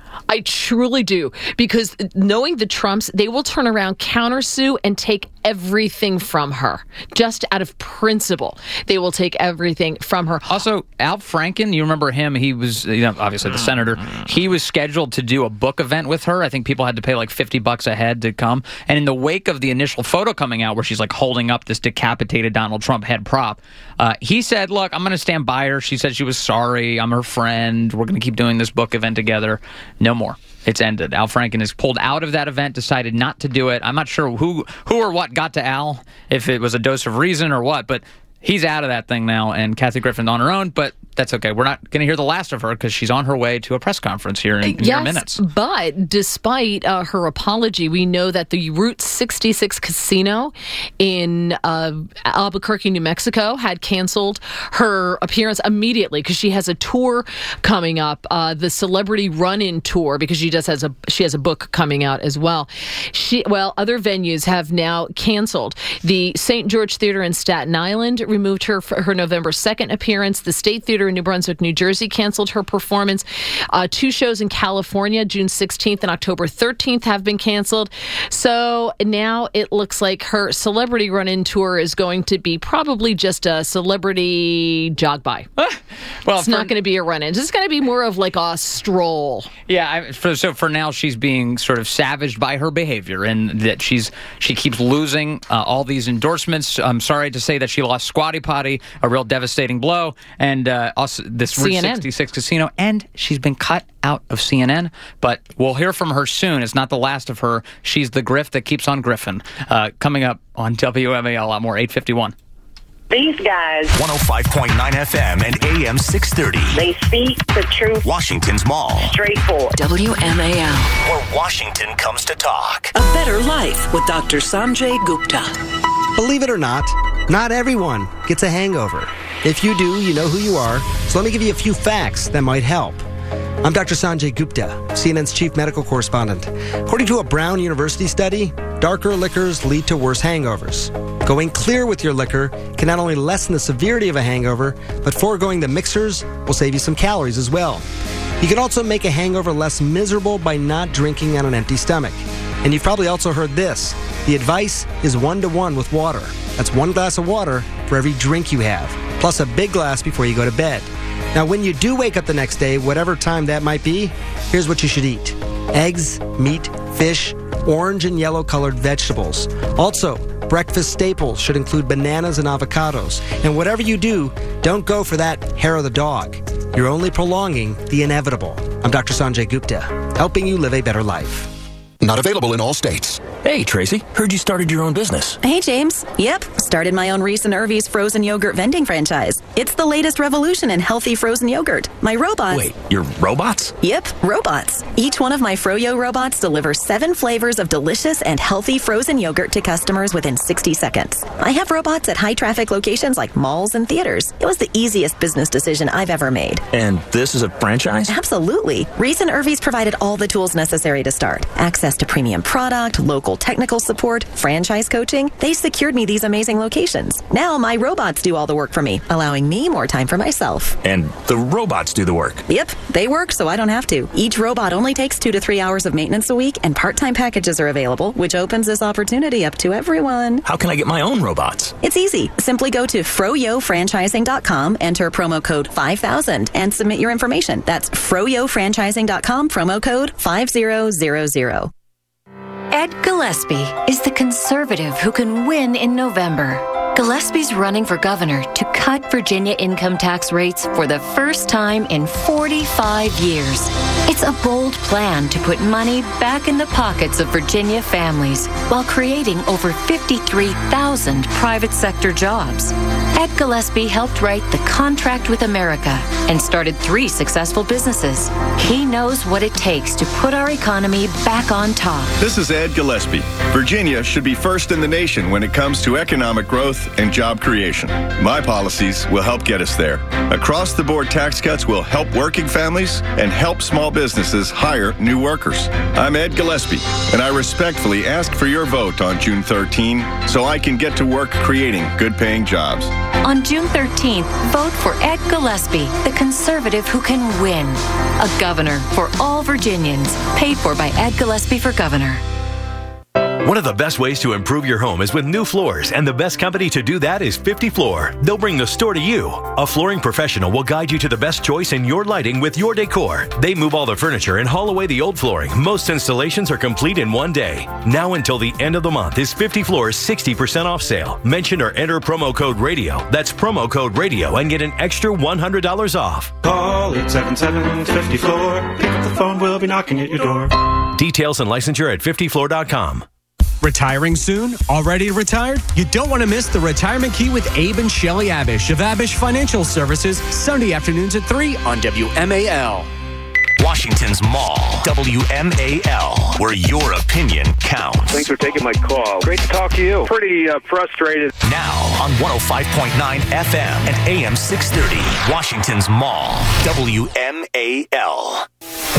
I truly do, because knowing the Trumps, they will turn around, countersue, and take everything from her. Just out of principle, they will take everything from her. Also, Al Franken, you remember him? He was, obviously the senator. He was scheduled to do a book event with her. I think people had to pay like $50 a head to come. And in the wake of the initial photo coming out where she's like holding up this decapitated Donald Trump head prop, he said, look, I'm going to stand by her. She said she was sorry. I'm her friend. We're going to keep doing this book event together. No more. It's ended. Al Franken has pulled out of that event, decided not to do it. I'm not sure who or what got to Al, if it was a dose of reason or what, but he's out of that thing now, and Kathy Griffin's on her own, but that's okay. We're not going to hear the last of her because she's on her way to a press conference here in mere minutes. But despite her apology, we know that the Route 66 casino in Albuquerque, New Mexico, had canceled her appearance immediately because she has a tour coming up, the Celebrity Run-In Tour, because she has a book coming out as well. Other venues have now canceled. The St. George Theater in Staten Island removed her for her November 2nd appearance. The State Theater in New Brunswick, New Jersey canceled her performance. 2 shows in California, June 16th and October 13th, have been canceled. So now it looks like her Celebrity Run-In Tour is going to be probably just a celebrity jog by. It's not going to be a run-in. It's going to be more of like a stroll. Yeah, so for now she's being sort of savaged by her behavior, and that she keeps losing all these endorsements. I'm sorry to say that she lost Squatty Potty, a real devastating blow, and also this Route 66 casino, and she's been cut out of CNN. But we'll hear from her soon. It's not the last of her. She's the grift that keeps on griffin. Coming up on WMAL, a lot more, 8:51. These guys. 105.9 FM and AM 630. They speak the truth. Washington's Mall. Straightforward. WMAL. Where Washington comes to talk. A better life with Dr. Sanjay Gupta. Believe it or not everyone gets a hangover. If you do, you know who you are. So let me give you a few facts that might help. I'm Dr. Sanjay Gupta, CNN's chief medical correspondent. According to a Brown University study, darker liquors lead to worse hangovers. Going clear with your liquor can not only lessen the severity of a hangover, but foregoing the mixers will save you some calories as well. You can also make a hangover less miserable by not drinking on an empty stomach. And you've probably also heard this. The advice is 1-to-1 with water. That's 1 glass of water for every drink you have, plus a big glass before you go to bed. Now, when you do wake up the next day, whatever time that might be, here's what you should eat. Eggs, meat, fish, orange and yellow colored vegetables. Also, breakfast staples should include bananas and avocados. And whatever you do, don't go for that hair of the dog. You're only prolonging the inevitable. I'm Dr. Sanjay Gupta, helping you live a better life. Not available in all states. Hey, Tracy, heard you started your own business. Hey, James. Yep, started my own Reese and Irvy's frozen yogurt vending franchise. It's the latest revolution in healthy frozen yogurt. My robots... Wait, your robots? Yep, robots. Each one of my Froyo robots delivers 7 flavors of delicious and healthy frozen yogurt to customers within 60 seconds. I have robots at high-traffic locations like malls and theaters. It was the easiest business decision I've ever made. And this is a franchise? Absolutely. Reese and Irvy's provided all the tools necessary to start. Access to premium product, local technical support, franchise coaching. They secured me these amazing locations. Now my robots do all the work for me, allowing me more time for myself. And the robots do the work? Yep, they work so I don't have to. Each robot only takes 2 to 3 hours of maintenance a week, and part-time packages are available, which opens this opportunity up to everyone. How can I get my own robots? It's easy. Simply go to froyofranchising.com, enter promo code 5000, and submit your information. That's froyofranchising.com, promo code 5000. Ed Gillespie is the conservative who can win in November. Gillespie's running for governor to cut Virginia income tax rates for the first time in 45 years. It's a bold plan to put money back in the pockets of Virginia families while creating over 53,000 private sector jobs. Ed Gillespie helped write The Contract with America and started 3 successful businesses. He knows what it takes to put our economy back on top. This is Ed Gillespie. Virginia should be first in the nation when it comes to economic growth and job creation. My policies will help get us there. Across-the-board tax cuts will help working families and help small businesses hire new workers. I'm Ed Gillespie, and I respectfully ask for your vote on June 13 so I can get to work creating good-paying jobs. On June 13th, vote for Ed Gillespie, the conservative who can win. A governor for all Virginians, paid for by Ed Gillespie for Governor. One of the best ways to improve your home is with new floors, and the best company to do that is 50 Floor. They'll bring the store to you. A flooring professional will guide you to the best choice in your lighting with your decor. They move all the furniture and haul away the old flooring. Most installations are complete in one day. Now until the end of the month is 50 Floor's 60% off sale. Mention or enter promo code RADIO. That's promo code RADIO and get an extra $100 off. Call 877-50-FLOOR. Pick up the phone, we'll be knocking at your door. Details and licensure at 50floor.com. Retiring soon? Already retired? You don't want to miss the Retirement Key with Abe and Shelley Abish of Abish Financial Services, Sunday afternoons at 3 on WMAL. Washington's Mall, WMAL, where your opinion counts. Thanks for taking my call. Great to talk to you. Pretty frustrated. Now on 105.9 FM and AM 630, Washington's Mall, WMAL.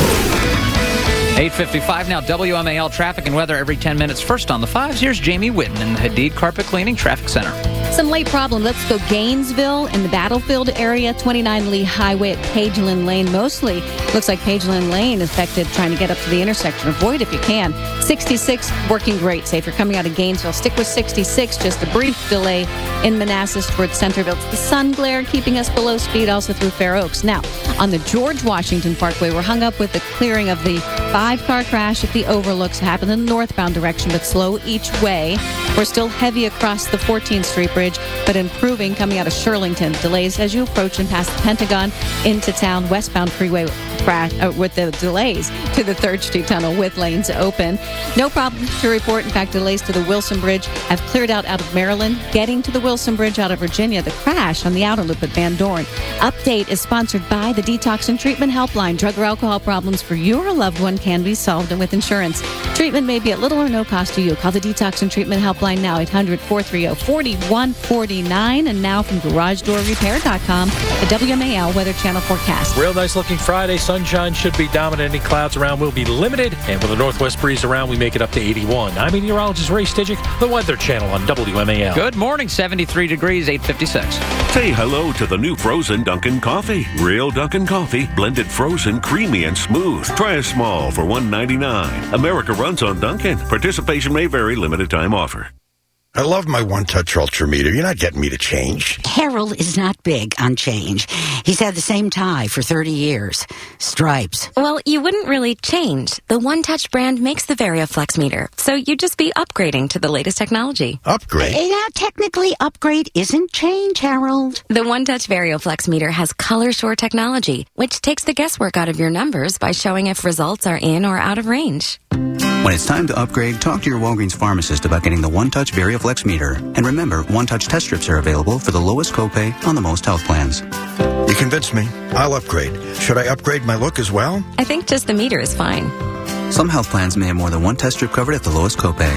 8:55 now, WMAL traffic and weather every 10 minutes. First on the 5s, here's Jamie Whitten in the Hadid Carpet Cleaning Traffic Center. Some late problem. Let's go Gainesville in the Battlefield area, 29 Lee Highway at Pageland Lane. Mostly looks like Pageland Lane is affected trying to get up to the intersection. Avoid if you can. 66 working great. Say if you're coming out of Gainesville, stick with 66. Just a brief delay in Manassas towards Centerville. It's the sun glare keeping us below speed, also through Fair Oaks. Now, on the George Washington Parkway, we're hung up with the clearing of the 5-car crash at the overlooks. Happened in the northbound direction, but slow each way. We're still heavy across the 14th Street Bridge, but improving coming out of Shirlington. Delays as you approach and past the Pentagon into town. Westbound freeway crash with the delays to the 3rd Street Tunnel with lanes open. No problems to report. In fact, delays to the Wilson Bridge have cleared out of Maryland. Getting to the Wilson Bridge out of Virginia, the crash on the outer loop at Van Dorn. Update is sponsored by the Detox and Treatment Helpline. Drug or alcohol problems for your loved one can be solved and with insurance. Treatment may be at little or no cost to you. Call the Detox and Treatment Helpline now, 800-430-4149. And now from GarageDoorRepair.com, the WMAL Weather Channel forecast. Real nice looking Friday. Sunshine should be dominant. Any clouds around will be limited. And with a northwest breeze around, we make it up to 81. I'm meteorologist Ray Stidgick, the Weather Channel on WMAL. Good morning, 73 degrees, 8:56. Say hello to the new frozen Dunkin' Coffee. Real Dunkin' Coffee, blended frozen, creamy, and smooth. Try a small for $1.99. America runs on Dunkin'. Participation may vary. Limited time offer. I love my one-touch Ultrameter. You're not getting me to change. Harold is not big on change. He's had the same tie for 30 years. Stripes. Well, you wouldn't really change. The One Touch brand makes the VarioFlex meter, so you'd just be upgrading to the latest technology. Upgrade? Yeah, technically upgrade isn't change, Harold. The One Touch VarioFlex meter has Color Shore technology, which takes the guesswork out of your numbers by showing if results are in or out of range. When it's time to upgrade, talk to your Walgreens pharmacist about getting the One Touch VarioFlex meter. And remember, One Touch test strips are available for the lowest copay on the most health plans. You convinced me. I'll upgrade. Should I upgrade my look as well? I think just the meter is fine. Some health plans may have more than one test strip covered at the lowest copay.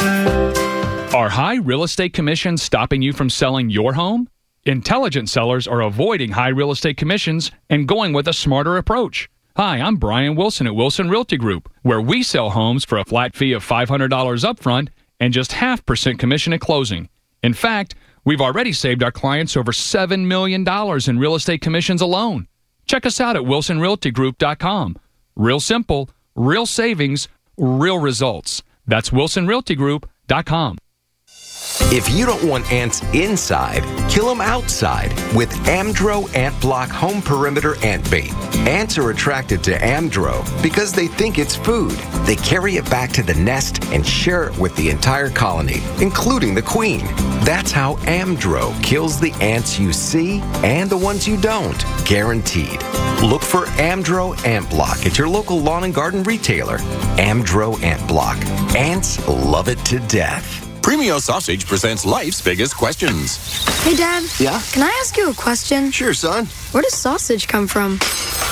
Are high real estate commissions stopping you from selling your home? Intelligent sellers are avoiding high real estate commissions and going with a smarter approach. Hi, I'm Brian Wilson at Wilson Realty Group, where we sell homes for a flat fee of $500 upfront and just 0.5% commission at closing. In fact, we've already saved our clients over $7 million in real estate commissions alone. Check us out at wilsonrealtygroup.com. Real simple, real savings, real results. That's wilsonrealtygroup.com. If you don't want ants inside, kill them outside with Amdro Ant Block Home Perimeter Ant Bait. Ants are attracted to Amdro because they think it's food. They carry it back to the nest and share it with the entire colony, including the queen. That's how Amdro kills the ants you see and the ones you don't, guaranteed. Look for Amdro Ant Block at your local lawn and garden retailer. Amdro Ant Block. Ants love it to death. Premio Sausage presents life's biggest questions. Hey, Dad. Yeah? Can I ask you a question? Sure, son. Where does sausage come from?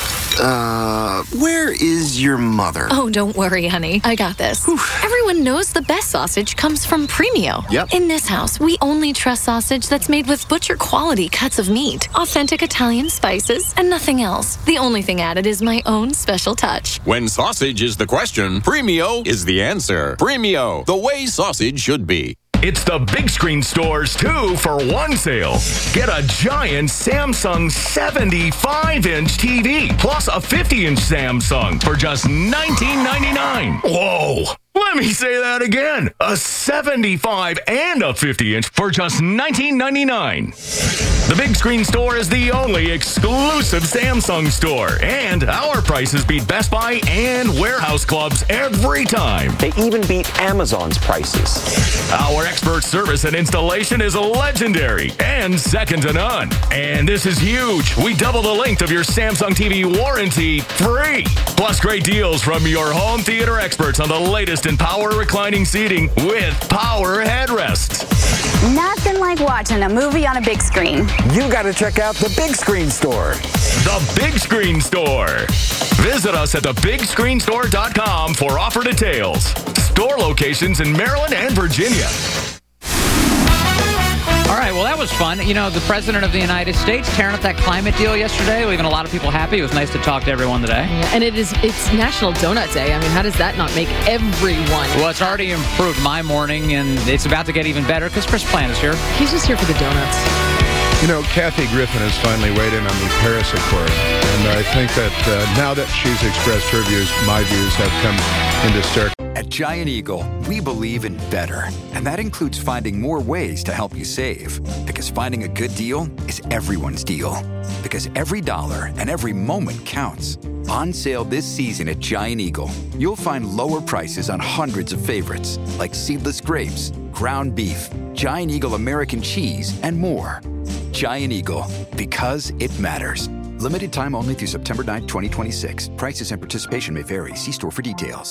Where is your mother? Oh, don't worry, honey. I got this. Whew. Everyone knows the best sausage comes from Premio. Yep. In this house, we only trust sausage that's made with butcher-quality cuts of meat, authentic Italian spices, and nothing else. The only thing added is my own special touch. When sausage is the question, Premio is the answer. Premio, the way sausage should be. It's the Big Screen Store's 2-for-1 sale. Get a giant Samsung 75-inch TV plus a 50-inch Samsung for just $19.99. Whoa! Let me say that again. A 75 and a 50-inch for just $19.99. The Big Screen Store is the only exclusive Samsung store, and our prices beat Best Buy and warehouse clubs every time. They even beat Amazon's prices. Our expert service and installation is legendary and second to none. And this is huge. We double the length of your Samsung TV warranty free. Plus great deals from your home theater experts on the latest in power reclining seating with power headrests. Nothing like watching a movie on a big screen. You got to check out the Big Screen Store. The Big Screen Store. Visit us at thebigscreenstore.com for offer details. Store locations in Maryland and Virginia. All right, well, that was fun. You know, the President of the United States tearing up that climate deal yesterday, leaving a lot of people happy. It was nice to talk to everyone today. Yeah, and it's National Donut Day. I mean, how does that not make everyone Well, it's already improved my morning, and it's about to get even better because Chris Plant is here. He's just here for the donuts. You know, Kathy Griffin has finally weighed in on the Paris Accord, and I think that now that she's expressed her views, my views have come into stark. At Giant Eagle, we believe in better, and that includes finding more ways to help you save. Because finding a good deal is everyone's deal. Because every dollar and every moment counts. On sale this season at Giant Eagle, you'll find lower prices on hundreds of favorites, like seedless grapes, ground beef, Giant Eagle American cheese, and more. Giant Eagle, because it matters. Limited time only through September 9th, 2026. Prices and participation may vary. See store for details.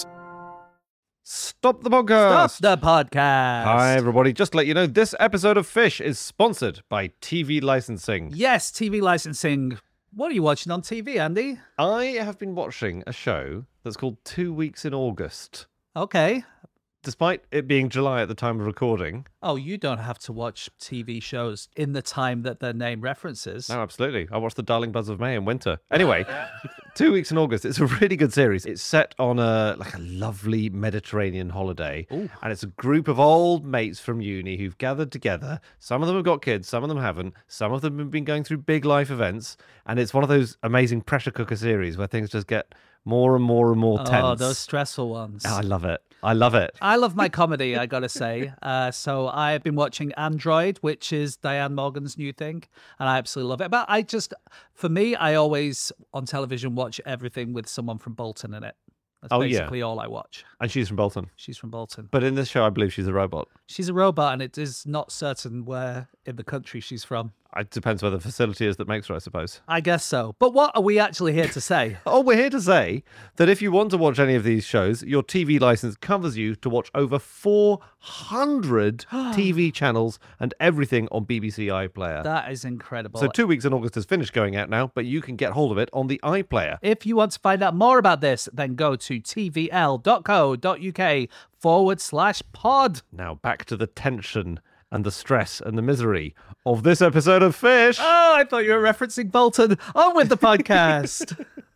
Stop the podcast. Stop the podcast. Hi, everybody. Just to let you know, this episode of Fish is sponsored by TV Licensing. Yes, TV Licensing. What are you watching on TV, Andy? I have been watching a show that's called 2 Weeks in August. Okay. Despite it being July at the time of recording. Oh, you don't have to watch TV shows in the time that their name references. No, absolutely. I watched The Darling Buzz of May in winter. Anyway, 2 Weeks in August. It's a really good series. It's set on a lovely Mediterranean holiday. Ooh. And it's a group of old mates from uni who've gathered together. Some of them have got kids, some of them haven't. Some of them have been going through big life events. And it's one of those amazing pressure cooker series where things just get more and more and more tense. Oh, those stressful ones. Oh, I love it. I love it. I love my comedy, I gotta say. So I've been watching Android, which is Diane Morgan's new thing, and I absolutely love it. But for me, I always on television watch everything with someone from Bolton in it. That's basically all I watch. And she's from Bolton. She's from Bolton. But in this show, I believe she's a robot. She's a robot, and it is not certain where in the country she's from. It depends where the facility is that makes her, I suppose. I guess so. But what are we actually here to say? We're here to say that if you want to watch any of these shows, your TV license covers you to watch over 400 TV channels and everything on BBC iPlayer. That is incredible. So 2 Weeks in August has finished going out now, but you can get hold of it on the iPlayer. If you want to find out more about this, then go to tvl.co.uk/pod. Now back to the tension and the stress and the misery of this episode of Fish. Oh, I thought you were referencing Bolton. On with the podcast.